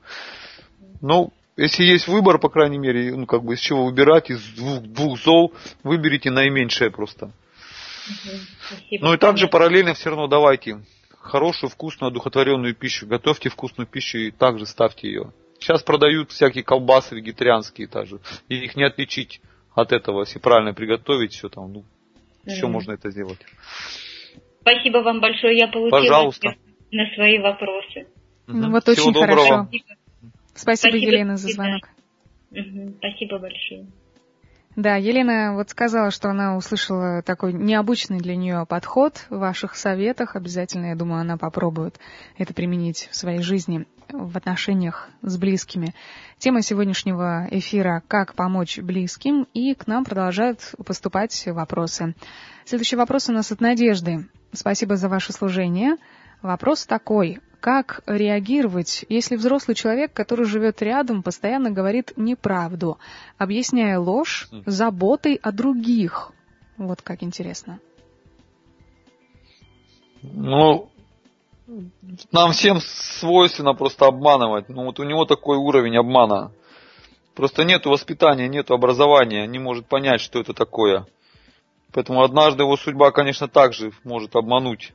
Но если есть выбор, по крайней мере, из чего выбирать, из двух зол, выберите наименьшее просто. Спасибо. И также параллельно все равно давайте хорошую, вкусную, одухотворенную пищу. Готовьте вкусную пищу и также ставьте ее. Сейчас продают всякие колбасы вегетарианские также. И их не отличить от этого, если правильно приготовить все там. Еще можно это сделать. Спасибо вам большое. Я получила на свои вопросы. Вот всего очень доброго. Хорошо. Спасибо, Елена, за звонок. Спасибо большое. Да, Елена вот сказала, что она услышала такой необычный для нее подход в ваших советах. Обязательно, я думаю, она попробует это применить в своей жизни, в отношениях с близкими. Тема сегодняшнего эфира «Как помочь близким», и к нам продолжают поступать вопросы. Следующий вопрос у нас от Надежды. Спасибо за ваше служение. Вопрос такой. Как реагировать, если взрослый человек, который живет рядом, постоянно говорит неправду, объясняя ложь заботой о других? Вот как интересно. Нам всем свойственно просто обманывать. Вот у него такой уровень обмана. Просто нету воспитания, нету образования, не может понять, что это такое. Поэтому однажды его судьба, конечно, также может обмануть.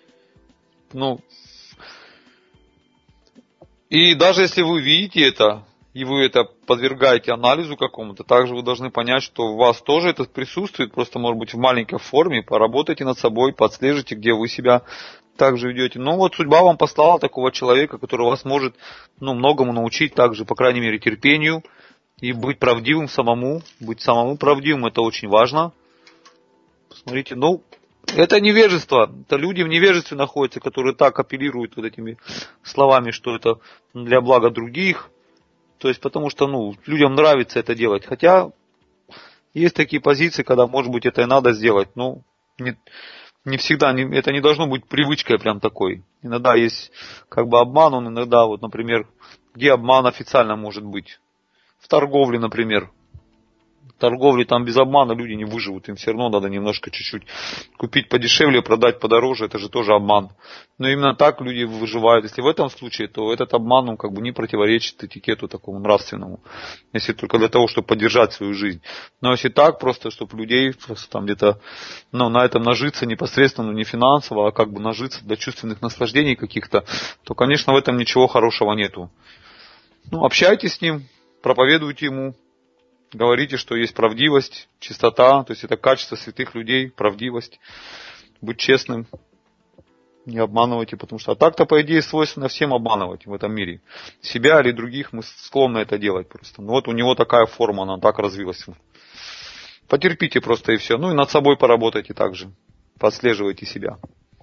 И даже если вы видите это, и вы это подвергаете анализу какому-то, также вы должны понять, что у вас тоже это присутствует, просто может быть в маленькой форме, поработайте над собой, подслежите, где вы себя также ведете. Судьба вам послала такого человека, который вас может многому научить, также, по крайней мере, терпению, и быть правдивым быть самому правдивым, это очень важно. Посмотрите, это невежество, это люди в невежестве находятся, которые так апеллируют вот этими словами, что это для блага других. То есть потому что людям нравится это делать. Хотя есть такие позиции, когда, может быть, это и надо сделать, но не всегда, это не должно быть привычкой прям такой. Иногда есть обман, иногда, например, где обман официально может быть? В торговле, например. В торговле там без обмана люди не выживут, им все равно надо немножко чуть-чуть купить подешевле, продать подороже, это же тоже обман. Но именно так люди выживают. Если в этом случае, то этот обман не противоречит этикету такому нравственному. Если только для того, чтобы поддержать свою жизнь. Но если так, просто чтобы людей просто где-то на этом нажиться непосредственно, не финансово, а нажиться для чувственных наслаждений каких-то, то, конечно, в этом ничего хорошего нету. Общайтесь с ним, проповедуйте ему. Говорите, что есть правдивость, чистота, то есть это качество святых людей, правдивость, быть честным, не обманывайте, потому что так-то, по идее, свойственно всем обманывать в этом мире. Себя или других мы склонны это делать просто. У него такая форма, она так развилась. Потерпите просто и все. И над собой поработайте также, подслеживайте себя.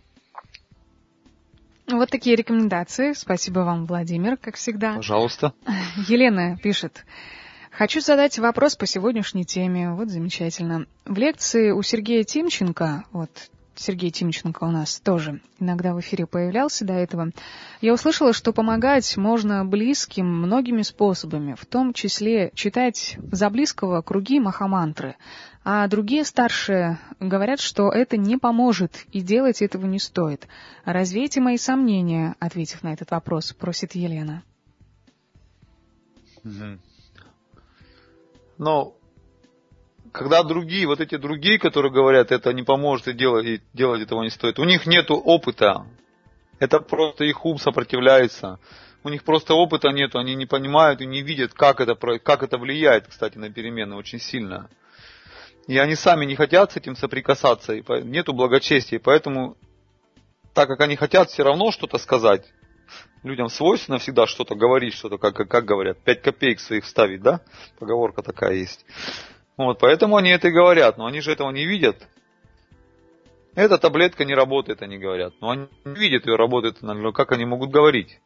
Вот такие рекомендации. Спасибо вам, Владимир, как всегда. Пожалуйста. Елена пишет. Хочу задать вопрос по сегодняшней теме. Вот замечательно. В лекции у Сергея Тимченко, Сергей Тимченко у нас тоже иногда в эфире появлялся до этого. Я услышала, что помогать можно близким многими способами, в том числе читать за близкого круги махамантры. А другие старшие говорят, что это не поможет и делать этого не стоит. Развейте мои сомнения, ответив на этот вопрос, просит Елена. Но когда другие, вот эти другие, которые говорят, это не поможет и делать этого не стоит, у них нет опыта. Это просто их ум сопротивляется. У них просто опыта нету, они не понимают и не видят, как это влияет, кстати, на перемены очень сильно. И они сами не хотят с этим соприкасаться, и нету благочестия. Поэтому, так как они хотят все равно что-то сказать, людям свойственно всегда что-то говорить, что-то, как говорят, 5 копеек своих вставить, да? Поговорка такая есть. Вот, поэтому они это и говорят, но они же этого не видят. Эта таблетка не работает, они говорят. Но они не видят ее, работает она, но как они могут говорить?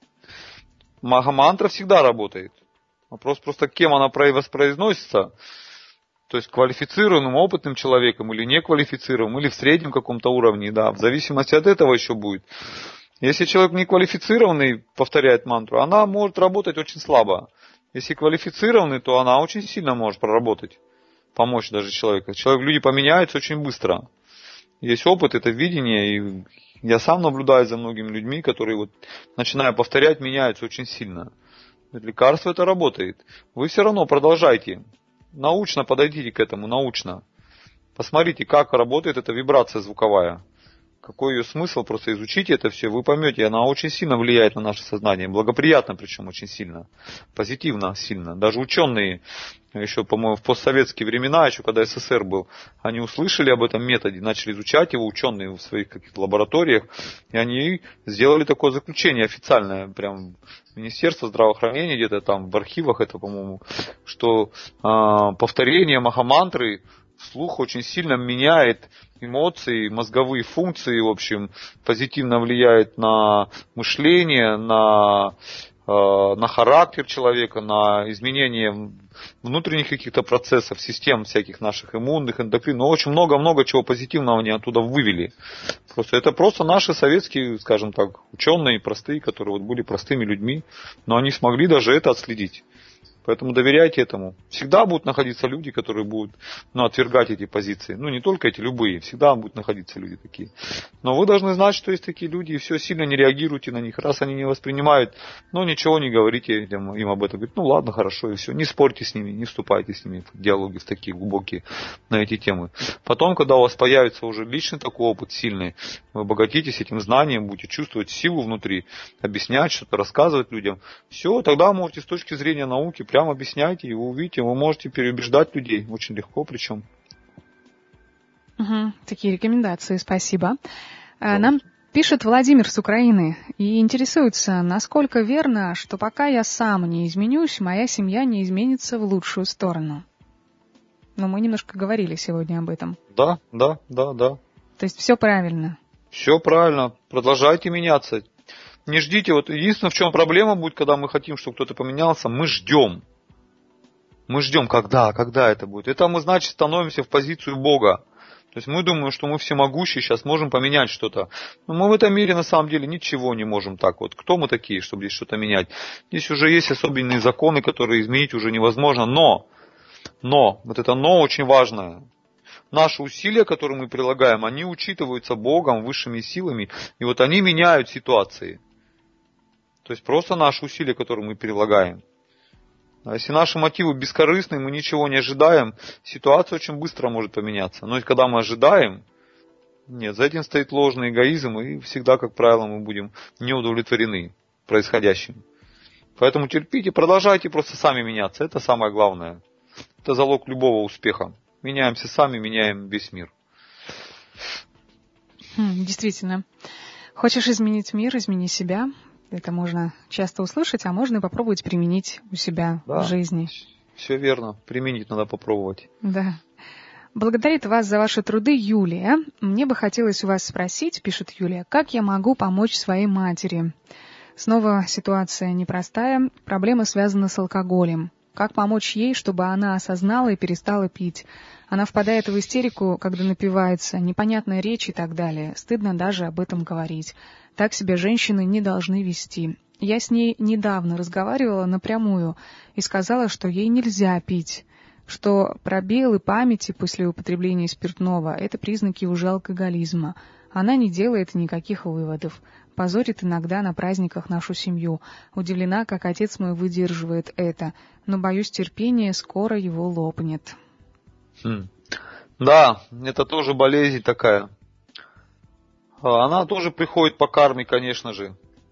Махамантра всегда работает. Вопрос просто, кем она воспроизносится. То есть квалифицированным, опытным человеком, или неквалифицированным, или в среднем каком-то уровне, да. В зависимости от этого еще будет. Если человек неквалифицированный повторяет мантру, она может работать очень слабо. Если квалифицированный, то она очень сильно может проработать, помочь даже человеку. Люди поменяются очень быстро. Есть опыт, это видение, и я сам наблюдаю за многими людьми, которые вот, начиная повторять, меняются очень сильно. Лекарство это работает. Вы все равно продолжайте. Научно подойдите к этому, научно. Посмотрите, как работает эта вибрация звуковая. Какой ее смысл, просто изучите это все, вы поймете, она очень сильно влияет на наше сознание, благоприятно причем очень сильно, позитивно сильно. Даже ученые, еще, по-моему, в постсоветские времена, еще когда СССР был, они услышали об этом методе, начали изучать его, ученые в своих каких-то лабораториях, и они сделали такое заключение официальное, прям Министерство здравоохранения, где-то там в архивах это, по-моему, что повторение махамантры вслух очень сильно меняет эмоции, мозговые функции, в общем, позитивно влияет на мышление, на характер человека, на изменение внутренних каких-то процессов, систем всяких наших иммунных, эндокринных. Но очень много-много чего позитивного они оттуда вывели. Это просто наши советские, скажем так, ученые, простые, которые вот были простыми людьми, но они смогли даже это отследить. Поэтому доверяйте этому. Всегда будут находиться люди, которые будут отвергать эти позиции. Не только эти, любые. Всегда будут находиться люди такие. Но вы должны знать, что есть такие люди, и все, сильно не реагируйте на них. Раз они не воспринимают, ничего не говорите им об этом. Говорите, ладно, хорошо, и все. Не спорьте с ними, не вступайте с ними в диалоги в такие глубокие на эти темы. Потом, когда у вас появится уже личный такой опыт сильный, вы обогатитесь этим знанием, будете чувствовать силу внутри, объяснять что-то, рассказывать людям. Все, тогда можете с точки зрения науки прямо объясняйте, и вы увидите, вы можете переубеждать людей очень легко причем. Такие рекомендации, спасибо. Нам пишет Владимир с Украины и интересуется, насколько верно, что пока я сам не изменюсь, моя семья не изменится в лучшую сторону. Но мы немножко говорили сегодня об этом. Да. То есть все правильно. Все правильно. Продолжайте меняться. Не ждите. Единственное, в чем проблема будет, когда мы хотим, чтобы кто-то поменялся, мы ждем. Мы ждем, когда это будет. Это мы, значит, становимся в позицию Бога. То есть мы думаем, что мы всемогущие, сейчас можем поменять что-то. Но мы в этом мире на самом деле ничего не можем так. Кто мы такие, чтобы здесь что-то менять? Здесь уже есть особенные законы, которые изменить уже невозможно. Но, это но очень важное. Наши усилия, которые мы прилагаем, они учитываются Богом, высшими силами. И они меняют ситуации. То есть просто наши усилия, которые мы прилагаем. А если наши мотивы бескорыстные, мы ничего не ожидаем, ситуация очень быстро может поменяться. Но когда мы ожидаем, за этим стоит ложный эгоизм, и всегда, как правило, мы будем не удовлетворены происходящим. Поэтому терпите, продолжайте просто сами меняться. Это самое главное. Это залог любого успеха. Меняемся сами, меняем весь мир. Действительно. Хочешь изменить мир, измени себя. Это можно часто услышать, а можно и попробовать применить у себя в жизни. Все верно. Применить надо попробовать. Да. Благодарит вас за ваши труды Юлия. Мне бы хотелось у вас спросить, пишет Юлия, как я могу помочь своей матери? Снова ситуация непростая. Проблема связана с алкоголем. Как помочь ей, чтобы она осознала и перестала пить? Она впадает в истерику, когда напивается, непонятная речь и так далее. Стыдно даже об этом говорить. Так себя женщины не должны вести. Я с ней недавно разговаривала напрямую и сказала, что ей нельзя пить, что пробелы памяти после употребления спиртного – это признаки уже алкоголизма. Она не делает никаких выводов. Позорит иногда на праздниках нашу семью. Удивлена, как отец мой выдерживает это, но, боюсь, терпение скоро его лопнет. Да, это тоже болезнь такая. Она тоже приходит по карме, конечно же.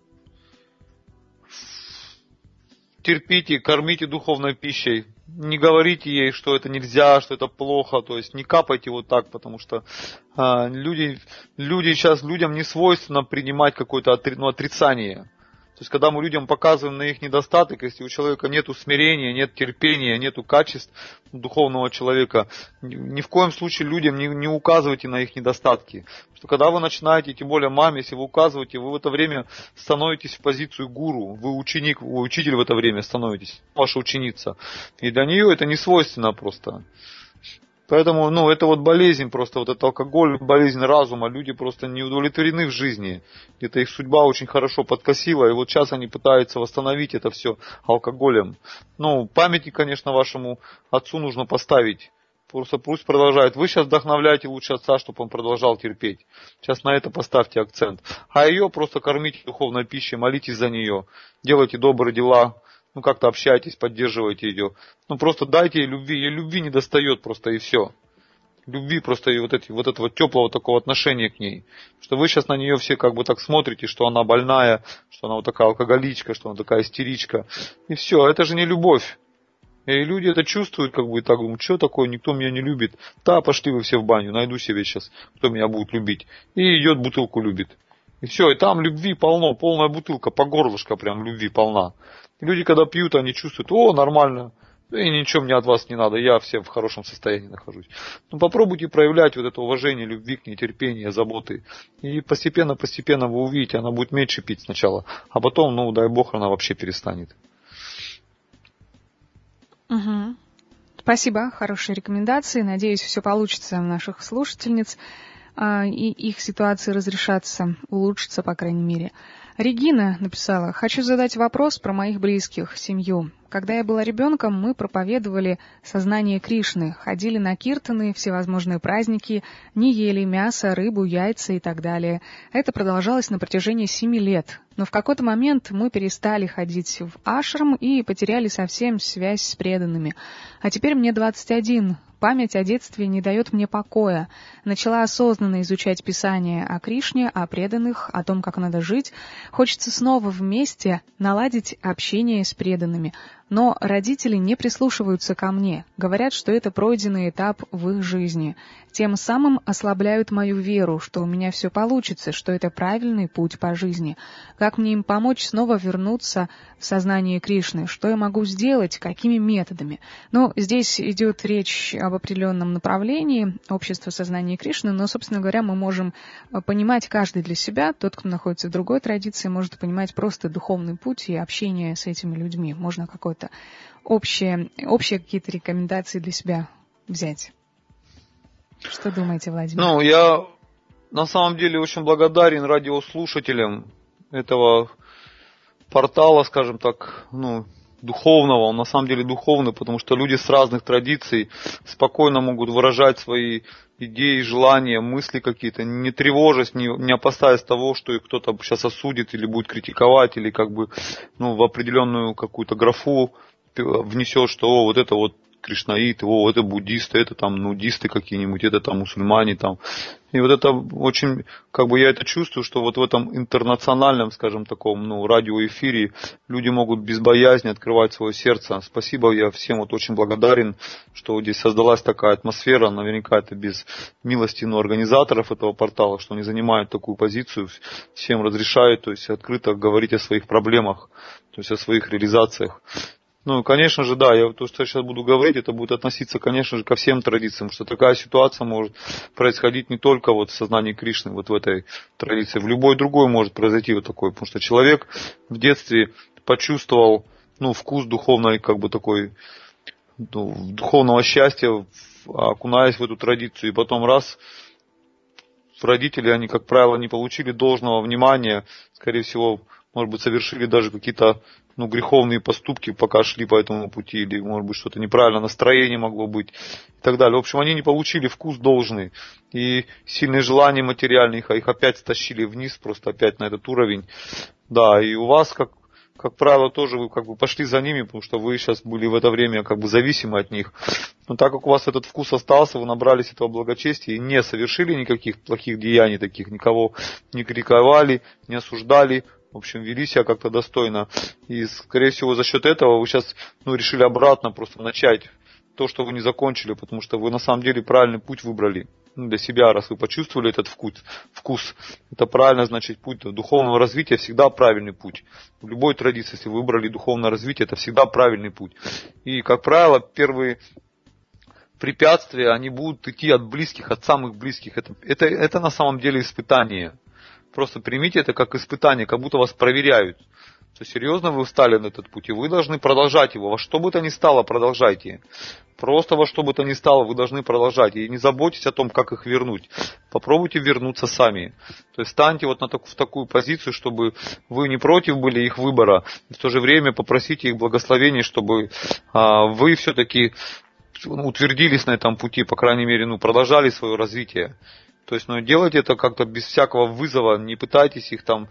Терпите, кормите духовной пищей. Не говорите ей, что это нельзя, что это плохо, то есть не капайте вот так, потому что люди сейчас, людям не свойственно принимать какое-то отрицание. То есть, когда мы людям показываем на их недостаток, если у человека нет смирения, нет терпения, нет качеств духовного человека, ни в коем случае людям не указывайте на их недостатки. Потому что когда вы начинаете, тем более маме, если вы указываете, вы в это время становитесь в позицию гуру, вы ученик, вы учитель в это время становитесь, ваша ученица. И для нее это не свойственно просто. Поэтому, это вот болезнь просто, вот это алкоголь, болезнь разума, люди просто не удовлетворены в жизни. Где-то их судьба очень хорошо подкосила, и вот сейчас они пытаются восстановить это все алкоголем. Памятник, конечно, вашему отцу нужно поставить. Просто пусть продолжает. Вы сейчас вдохновляете лучше отца, чтобы он продолжал терпеть. Сейчас на это поставьте акцент. А ее просто кормите духовной пищей, молитесь за нее, делайте добрые дела. Как-то общайтесь, поддерживайте ее. Просто дайте ей любви не достает просто и все. Любви просто и вот этого теплого такого отношения к ней. Что вы сейчас на нее все как бы так смотрите, что она больная, что она вот такая алкоголичка, что она такая истеричка. И все, это же не любовь. И люди это чувствуют, как бы, и так думают, что такое, никто меня не любит. Да, пошли вы все в баню, найду себе сейчас, кто меня будет любить. И идет, бутылку любит. И все, и там любви полно, полная бутылка, по горлышко прям любви полна. И люди, когда пьют, они чувствуют, нормально, и ничего мне от вас не надо, я всем в хорошем состоянии нахожусь. Попробуйте проявлять вот это уважение, любви к ней, терпение, заботы. И постепенно вы увидите, она будет меньше пить сначала, а потом, дай бог, она вообще перестанет. Угу. Спасибо, хорошие рекомендации. Надеюсь, все получится у наших слушательниц, и их ситуации разрешатся, улучшатся, по крайней мере. Регина написала: «Хочу задать вопрос про моих близких, семью. Когда я была ребенком, мы проповедовали сознание Кришны, ходили на киртаны, всевозможные праздники, не ели мясо, рыбу, яйца и так далее. Это продолжалось на протяжении 7 лет. Но в какой-то момент мы перестали ходить в ашрам и потеряли совсем связь с преданными. А теперь мне 21. Память о детстве не дает мне покоя. Начала осознанно изучать Писание о Кришне, о преданных, о том, как надо жить. Хочется снова вместе наладить общение с преданными. Но родители не прислушиваются ко мне, говорят, что это пройденный этап в их жизни. Тем самым ослабляют мою веру, что у меня все получится, что это правильный путь по жизни. Как мне им помочь снова вернуться в сознание Кришны? Что я могу сделать? Какими методами?» Здесь идет речь об определенном направлении общества сознания Кришны, но, собственно говоря, мы можем понимать каждый для себя. Тот, кто находится в другой традиции, может понимать просто духовный путь и общение с этими людьми. Можно какое-то общие какие-то рекомендации для себя взять. Что думаете, Владимир? Я на самом деле очень благодарен радиослушателям этого портала, скажем так, духовного. Он на самом деле духовный, потому что люди с разных традиций спокойно могут выражать свои идеи, желания, мысли какие-то, не тревожась, не опасаясь того, что их кто-то сейчас осудит или будет критиковать, или в определенную какую-то графу внесет, что вот это вот кришнаиты, это буддисты, это там нудисты какие-нибудь, это там мусульмане там. И вот это очень, я это чувствую, что вот в этом интернациональном, скажем, таком, радиоэфире люди могут без боязни открывать свое сердце. Спасибо, я всем очень благодарен, что здесь создалась такая атмосфера. Наверняка это без милости, организаторов этого портала, что они занимают такую позицию, всем разрешают, то есть открыто говорить о своих проблемах, то есть о своих реализациях. Конечно же, да, то, что я сейчас буду говорить, это будет относиться, конечно же, ко всем традициям, что такая ситуация может происходить не только в сознании Кришны, в этой традиции, в любой другой может произойти такое, потому что человек в детстве почувствовал вкус духовной, как бы такой, духовного счастья, окунаясь в эту традицию. И потом раз родители, они, как правило, не получили должного внимания, скорее всего, может быть, совершили даже какие-то греховные поступки, пока шли по этому пути, или, может быть, что-то неправильное настроение могло быть, и так далее. В общем, они не получили вкус должный, и сильные желания материальные их опять стащили вниз, просто опять на этот уровень. Да, и у вас, как правило, тоже вы как бы пошли за ними, потому что вы сейчас были в это время как бы зависимы от них. Но так как у вас этот вкус остался, вы набрались этого благочестия и не совершили никаких плохих деяний таких, никого не критиковали, не осуждали, в общем, вели себя как-то достойно. И, скорее всего, за счет этого вы сейчас решили обратно просто начать то, что вы не закончили, потому что вы на самом деле правильный путь выбрали для себя, раз вы почувствовали этот вкус. Это правильно, значит, путь духовного развития всегда правильный путь. В любой традиции, если вы выбрали духовное развитие, это всегда правильный путь. И, как правило, первые препятствия, они будут идти от близких, от самых близких. Это на самом деле испытание. Просто примите это как испытание, как будто вас проверяют. Что серьезно вы встали на этот путь, и вы должны продолжать его. Во что бы то ни стало, продолжайте. Просто во что бы то ни стало, вы должны продолжать. И не заботьтесь о том, как их вернуть. Попробуйте вернуться сами. То есть станьте вот в такую позицию, чтобы вы не против были их выбора. И в то же время попросите их благословений, чтобы вы все-таки утвердились на этом пути, по крайней мере, продолжали свое развитие. То есть, делайте это как-то без всякого вызова, не пытайтесь их там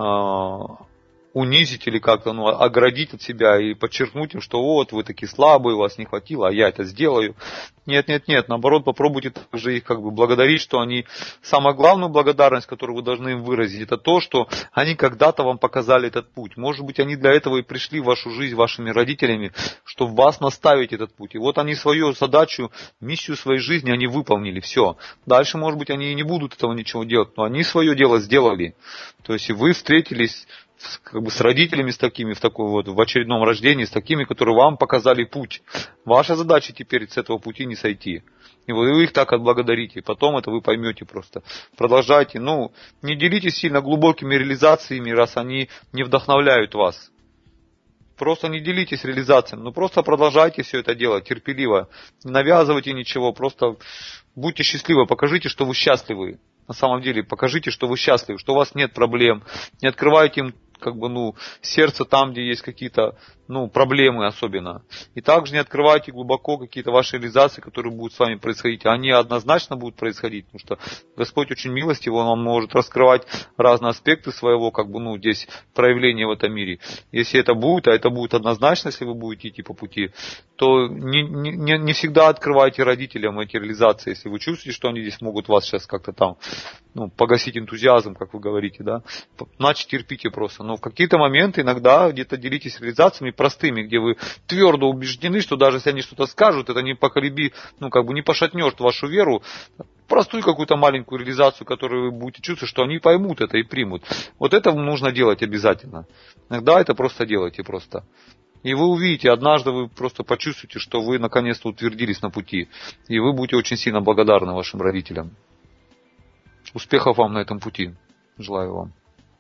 унизить или как-то оградить от себя и подчеркнуть им, что вот вы такие слабые, у вас не хватило, а я это сделаю. Нет, наоборот, попробуйте также их как бы благодарить, что они, самая главная благодарность, которую вы должны им выразить, это то, что они когда-то вам показали этот путь. Может быть, они для этого и пришли в вашу жизнь вашими родителями, чтобы вас наставить этот путь. И вот они свою задачу, миссию своей жизни они выполнили, все. Дальше, может быть, они и не будут этого ничего делать, но они свое дело сделали. То есть, и вы встретились с родителями, с такими, в очередном рождении, с такими, которые вам показали путь. Ваша задача теперь с этого пути не сойти. И вы их так отблагодарите. Потом это вы поймете просто. Продолжайте. Не делитесь сильно глубокими реализациями, раз они не вдохновляют вас. Просто не делитесь реализациями. Просто продолжайте все это делать терпеливо. Не навязывайте ничего. Просто будьте счастливы. Покажите, что вы счастливы. На самом деле, покажите, что вы счастливы, что у вас нет проблем. Не открывайте им сердце там, где есть какие-то проблемы особенно. И также не открывайте глубоко какие-то ваши реализации, которые будут с вами происходить. Они однозначно будут происходить, потому что Господь очень милостив, Он вам может раскрывать разные аспекты своего, здесь проявления в этом мире. Если это будет, а это будет однозначно, если вы будете идти по пути, то не всегда открывайте родителям эти реализации. Если вы чувствуете, что они здесь могут вас сейчас как-то там погасить энтузиазм, как вы говорите, да, значит терпите просто. Но в какие-то моменты иногда где-то делитесь реализациями простыми, где вы твердо убеждены, что даже если они что-то скажут, это не не пошатнет вашу веру. Простую какую-то маленькую реализацию, которую вы будете чувствовать, что они поймут это и примут. Вот это нужно делать обязательно. Иногда это просто делайте просто. И вы увидите, однажды вы просто почувствуете, что вы наконец-то утвердились на пути. И вы будете очень сильно благодарны вашим родителям. Успехов вам на этом пути. Желаю вам.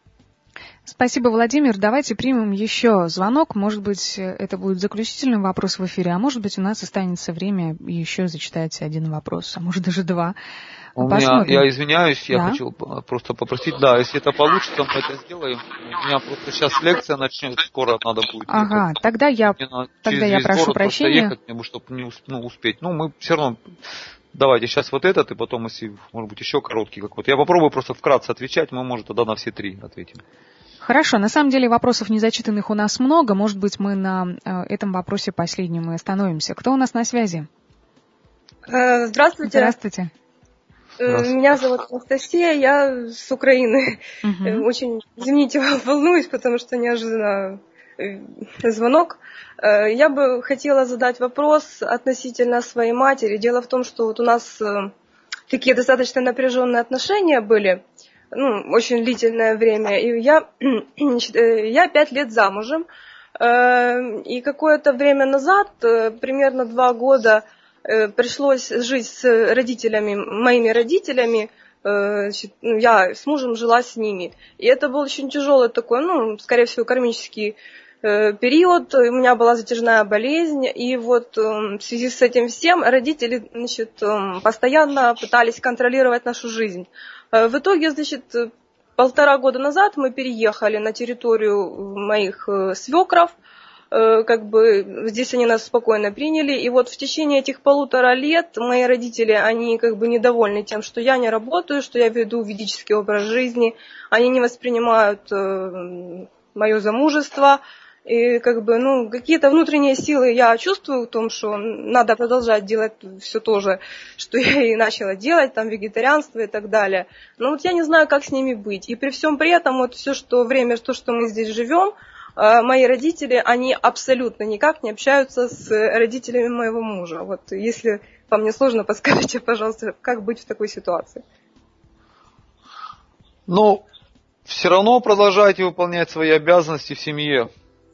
Спасибо, Владимир. Давайте примем еще звонок. Может быть, это будет заключительный вопрос в эфире, а может быть, у нас останется время еще зачитать один вопрос, а может даже два. Я извиняюсь, я хочу просто попросить, если это получится, мы это сделаем. У меня просто сейчас лекция начнется, скоро надо будет. Ага, тогда я прошу прощения. Ехать, чтобы не успеть. Мы все равно... Давайте сейчас вот этот, и потом, если, может быть, еще короткий какой-то. Я попробую просто вкратце отвечать, мы, может, тогда на все три ответим. Хорошо, на самом деле вопросов незачитанных у нас много. Может быть, мы на этом вопросе последнем и остановимся. Кто у нас на связи? Здравствуйте. Здравствуйте. Меня зовут Анастасия, я с Украины. Очень, извините, волнуюсь, потому что неожиданно звонок. Я бы хотела задать вопрос относительно своей матери. Дело в том, что вот у нас такие достаточно напряженные отношения были, очень длительное время. И я 5 лет замужем. И какое-то время назад, примерно 2 года, пришлось жить с родителями, моими родителями. Я с мужем жила с ними. И это был очень тяжелый такой, скорее всего, кармический период, у меня была затяжная болезнь, и вот в связи с этим всем родители, значит, постоянно пытались контролировать нашу жизнь. В итоге, значит, 1,5 года назад мы переехали на территорию моих свекров, как бы здесь они нас спокойно приняли, и вот в течение этих 1,5 лет мои родители, они как бы недовольны тем, что я не работаю, что я веду ведический образ жизни, они не воспринимают мое замужество, и как бы, ну, какие-то внутренние силы я чувствую в том, что надо продолжать делать все то же, что я и начала делать, там, вегетарианство и так далее. Но вот я не знаю, как с ними быть. И при всем при этом, вот все, что время, то, что мы здесь живем, мои родители, они абсолютно никак не общаются с родителями моего мужа. Вот если вам не сложно, подскажите, пожалуйста, как быть в такой ситуации? Ну, все равно продолжайте выполнять свои обязанности в семье.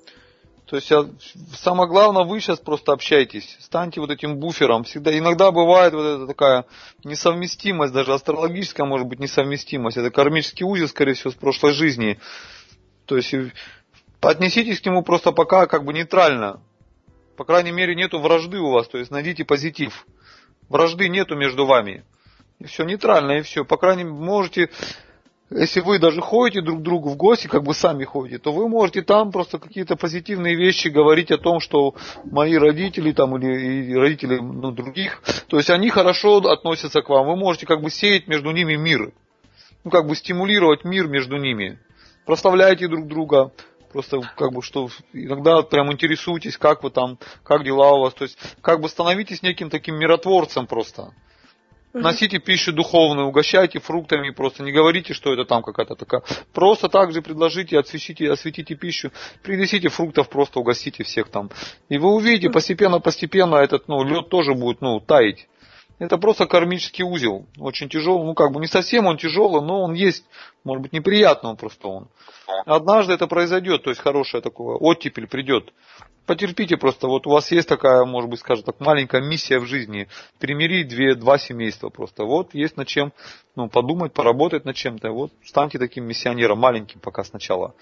То есть самое главное, вы сейчас просто общайтесь, станьте вот этим буфером. Всегда, иногда бывает вот эта такая несовместимость, даже астрологическая может быть несовместимость. Это кармический узел, скорее всего, с прошлой жизни. То есть отнеситесь к нему просто пока как бы нейтрально. По крайней мере, нету вражды у вас, то есть найдите позитив. Вражды нету между вами. И все нейтрально, и все. По крайней мере, можете... Если вы даже ходите друг к другу в гости, как бы сами ходите, то вы можете там просто какие-то позитивные вещи говорить о том, что мои родители там или родители других, то есть они хорошо относятся к вам. Вы можете как бы сеять между ними мир, ну как бы стимулировать мир между ними. Прославляйте друг друга, просто как бы что иногда прям интересуйтесь, как вы там, как дела у вас, то есть как бы становитесь неким таким миротворцем просто. Носите пищу духовную, угощайте фруктами, просто не говорите, что это там какая-то такая. Просто так же предложите, осветите пищу, принесите фруктов, просто угостите всех там. И вы увидите, постепенно этот лед тоже будет таять. Это просто кармический узел, очень тяжелый, как бы не совсем он тяжелый, но он есть, может быть неприятный он просто он. Однажды это произойдет, то есть хорошая такая оттепель придет. Потерпите просто, вот у вас есть такая, может быть, скажем так, маленькая миссия в жизни, примирить два семейства просто. Вот есть над чем подумать, поработать над чем-то. Вот станьте таким миссионером маленьким пока сначала.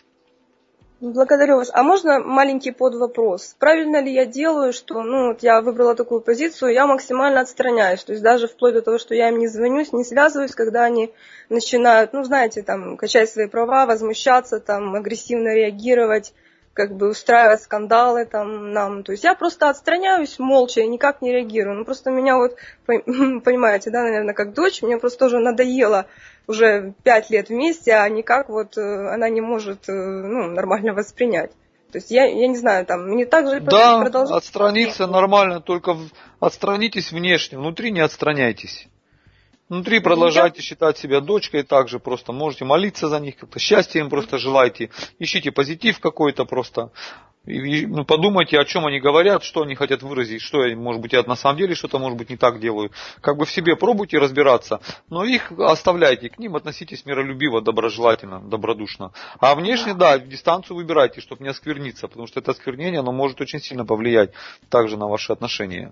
Благодарю вас. А можно маленький подвопрос? Правильно ли я делаю, что, вот я выбрала такую позицию, я максимально отстраняюсь, то есть даже вплоть до того, что я им не звонюсь, не связываюсь, когда они начинают, знаете, там, качать свои права, возмущаться, там, агрессивно реагировать, как бы устраивать скандалы там нам. То есть я просто отстраняюсь молча и никак не реагирую. Просто меня вот, понимаете, да, наверное, как дочь, мне просто тоже надоело уже 5 лет вместе, а никак вот она не может нормально воспринять. То есть я не знаю, там, мне так же продолжать. Да, отстраниться нормально, только отстранитесь внешне, внутри не отстраняйтесь. Внутри продолжайте считать себя дочкой, также просто можете молиться за них, как-то счастья им просто желайте, ищите позитив какой-то просто, и подумайте, о чем они говорят, что они хотят выразить, что я, может быть, я на самом деле что-то, может быть, не так делаю. Как бы в себе пробуйте разбираться, но их оставляйте, к ним относитесь миролюбиво, доброжелательно, добродушно. А внешне, да, дистанцию выбирайте, чтобы не оскверниться, потому что это осквернение, оно может очень сильно повлиять также на ваши отношения.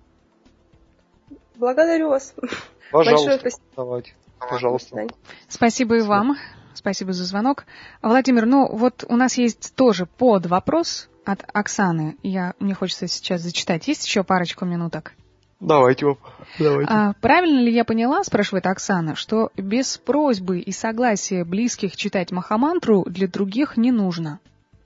Благодарю вас. Пожалуйста, давайте. Пожалуйста. Спасибо и вам. Спасибо за звонок. Владимир, вот у нас есть тоже подвопрос от Оксаны. Мне хочется сейчас зачитать. Есть еще парочку минуток? Давайте. Правильно ли я поняла, спрашивает Оксана, что без просьбы и согласия близких читать Махамантру для других не нужно?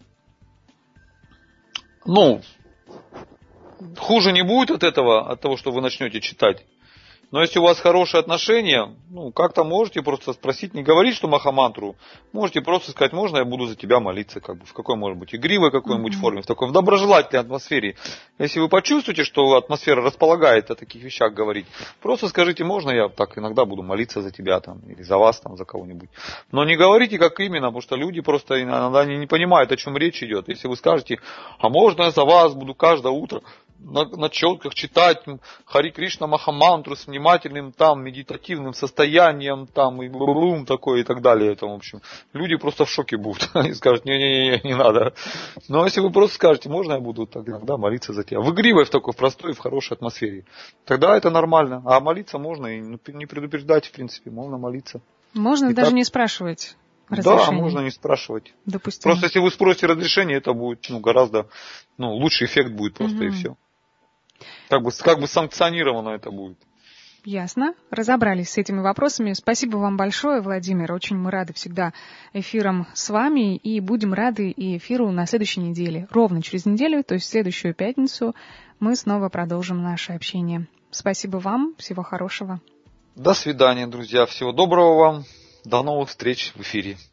Хуже не будет от этого, от того, что вы начнете читать. Но если у вас хорошие отношения, как-то можете просто спросить, не говорить, что Махамантру, можете просто сказать, можно я буду за тебя молиться, как бы, в какой, может быть, игривой какой-нибудь форме, в доброжелательной атмосфере. Если вы почувствуете, что атмосфера располагает о таких вещах говорить, просто скажите, можно я так иногда буду молиться за тебя там, или за вас, там, за кого-нибудь. Но не говорите, как именно, потому что люди просто иногда не понимают, о чем речь идет. Если вы скажете, а можно я за вас буду каждое утро на четках читать Хари Кришна Махамантру с внимательным там медитативным состоянием там и блум такое и так далее, это, в общем, люди просто в шоке будут и скажут, не надо. Но если вы просто скажете, можно я буду так иногда молиться за тебя, в игривой, в такой, в простой, в хорошей атмосфере, тогда это нормально. А молиться можно и не предупреждать, в принципе, можно молиться. Можно и даже не спрашивать. разрешение? Да, можно не спрашивать. Допустимо. Просто если вы спросите разрешение, это будет гораздо лучший эффект будет просто и все. Как бы санкционировано это будет. Ясно. Разобрались с этими вопросами. Спасибо вам большое, Владимир. Очень мы рады всегда эфирам с вами. И будем рады и эфиру на следующей неделе. Ровно через неделю, то есть в следующую пятницу, мы снова продолжим наше общение. Спасибо вам. Всего хорошего. До свидания, друзья. Всего доброго вам. До новых встреч в эфире.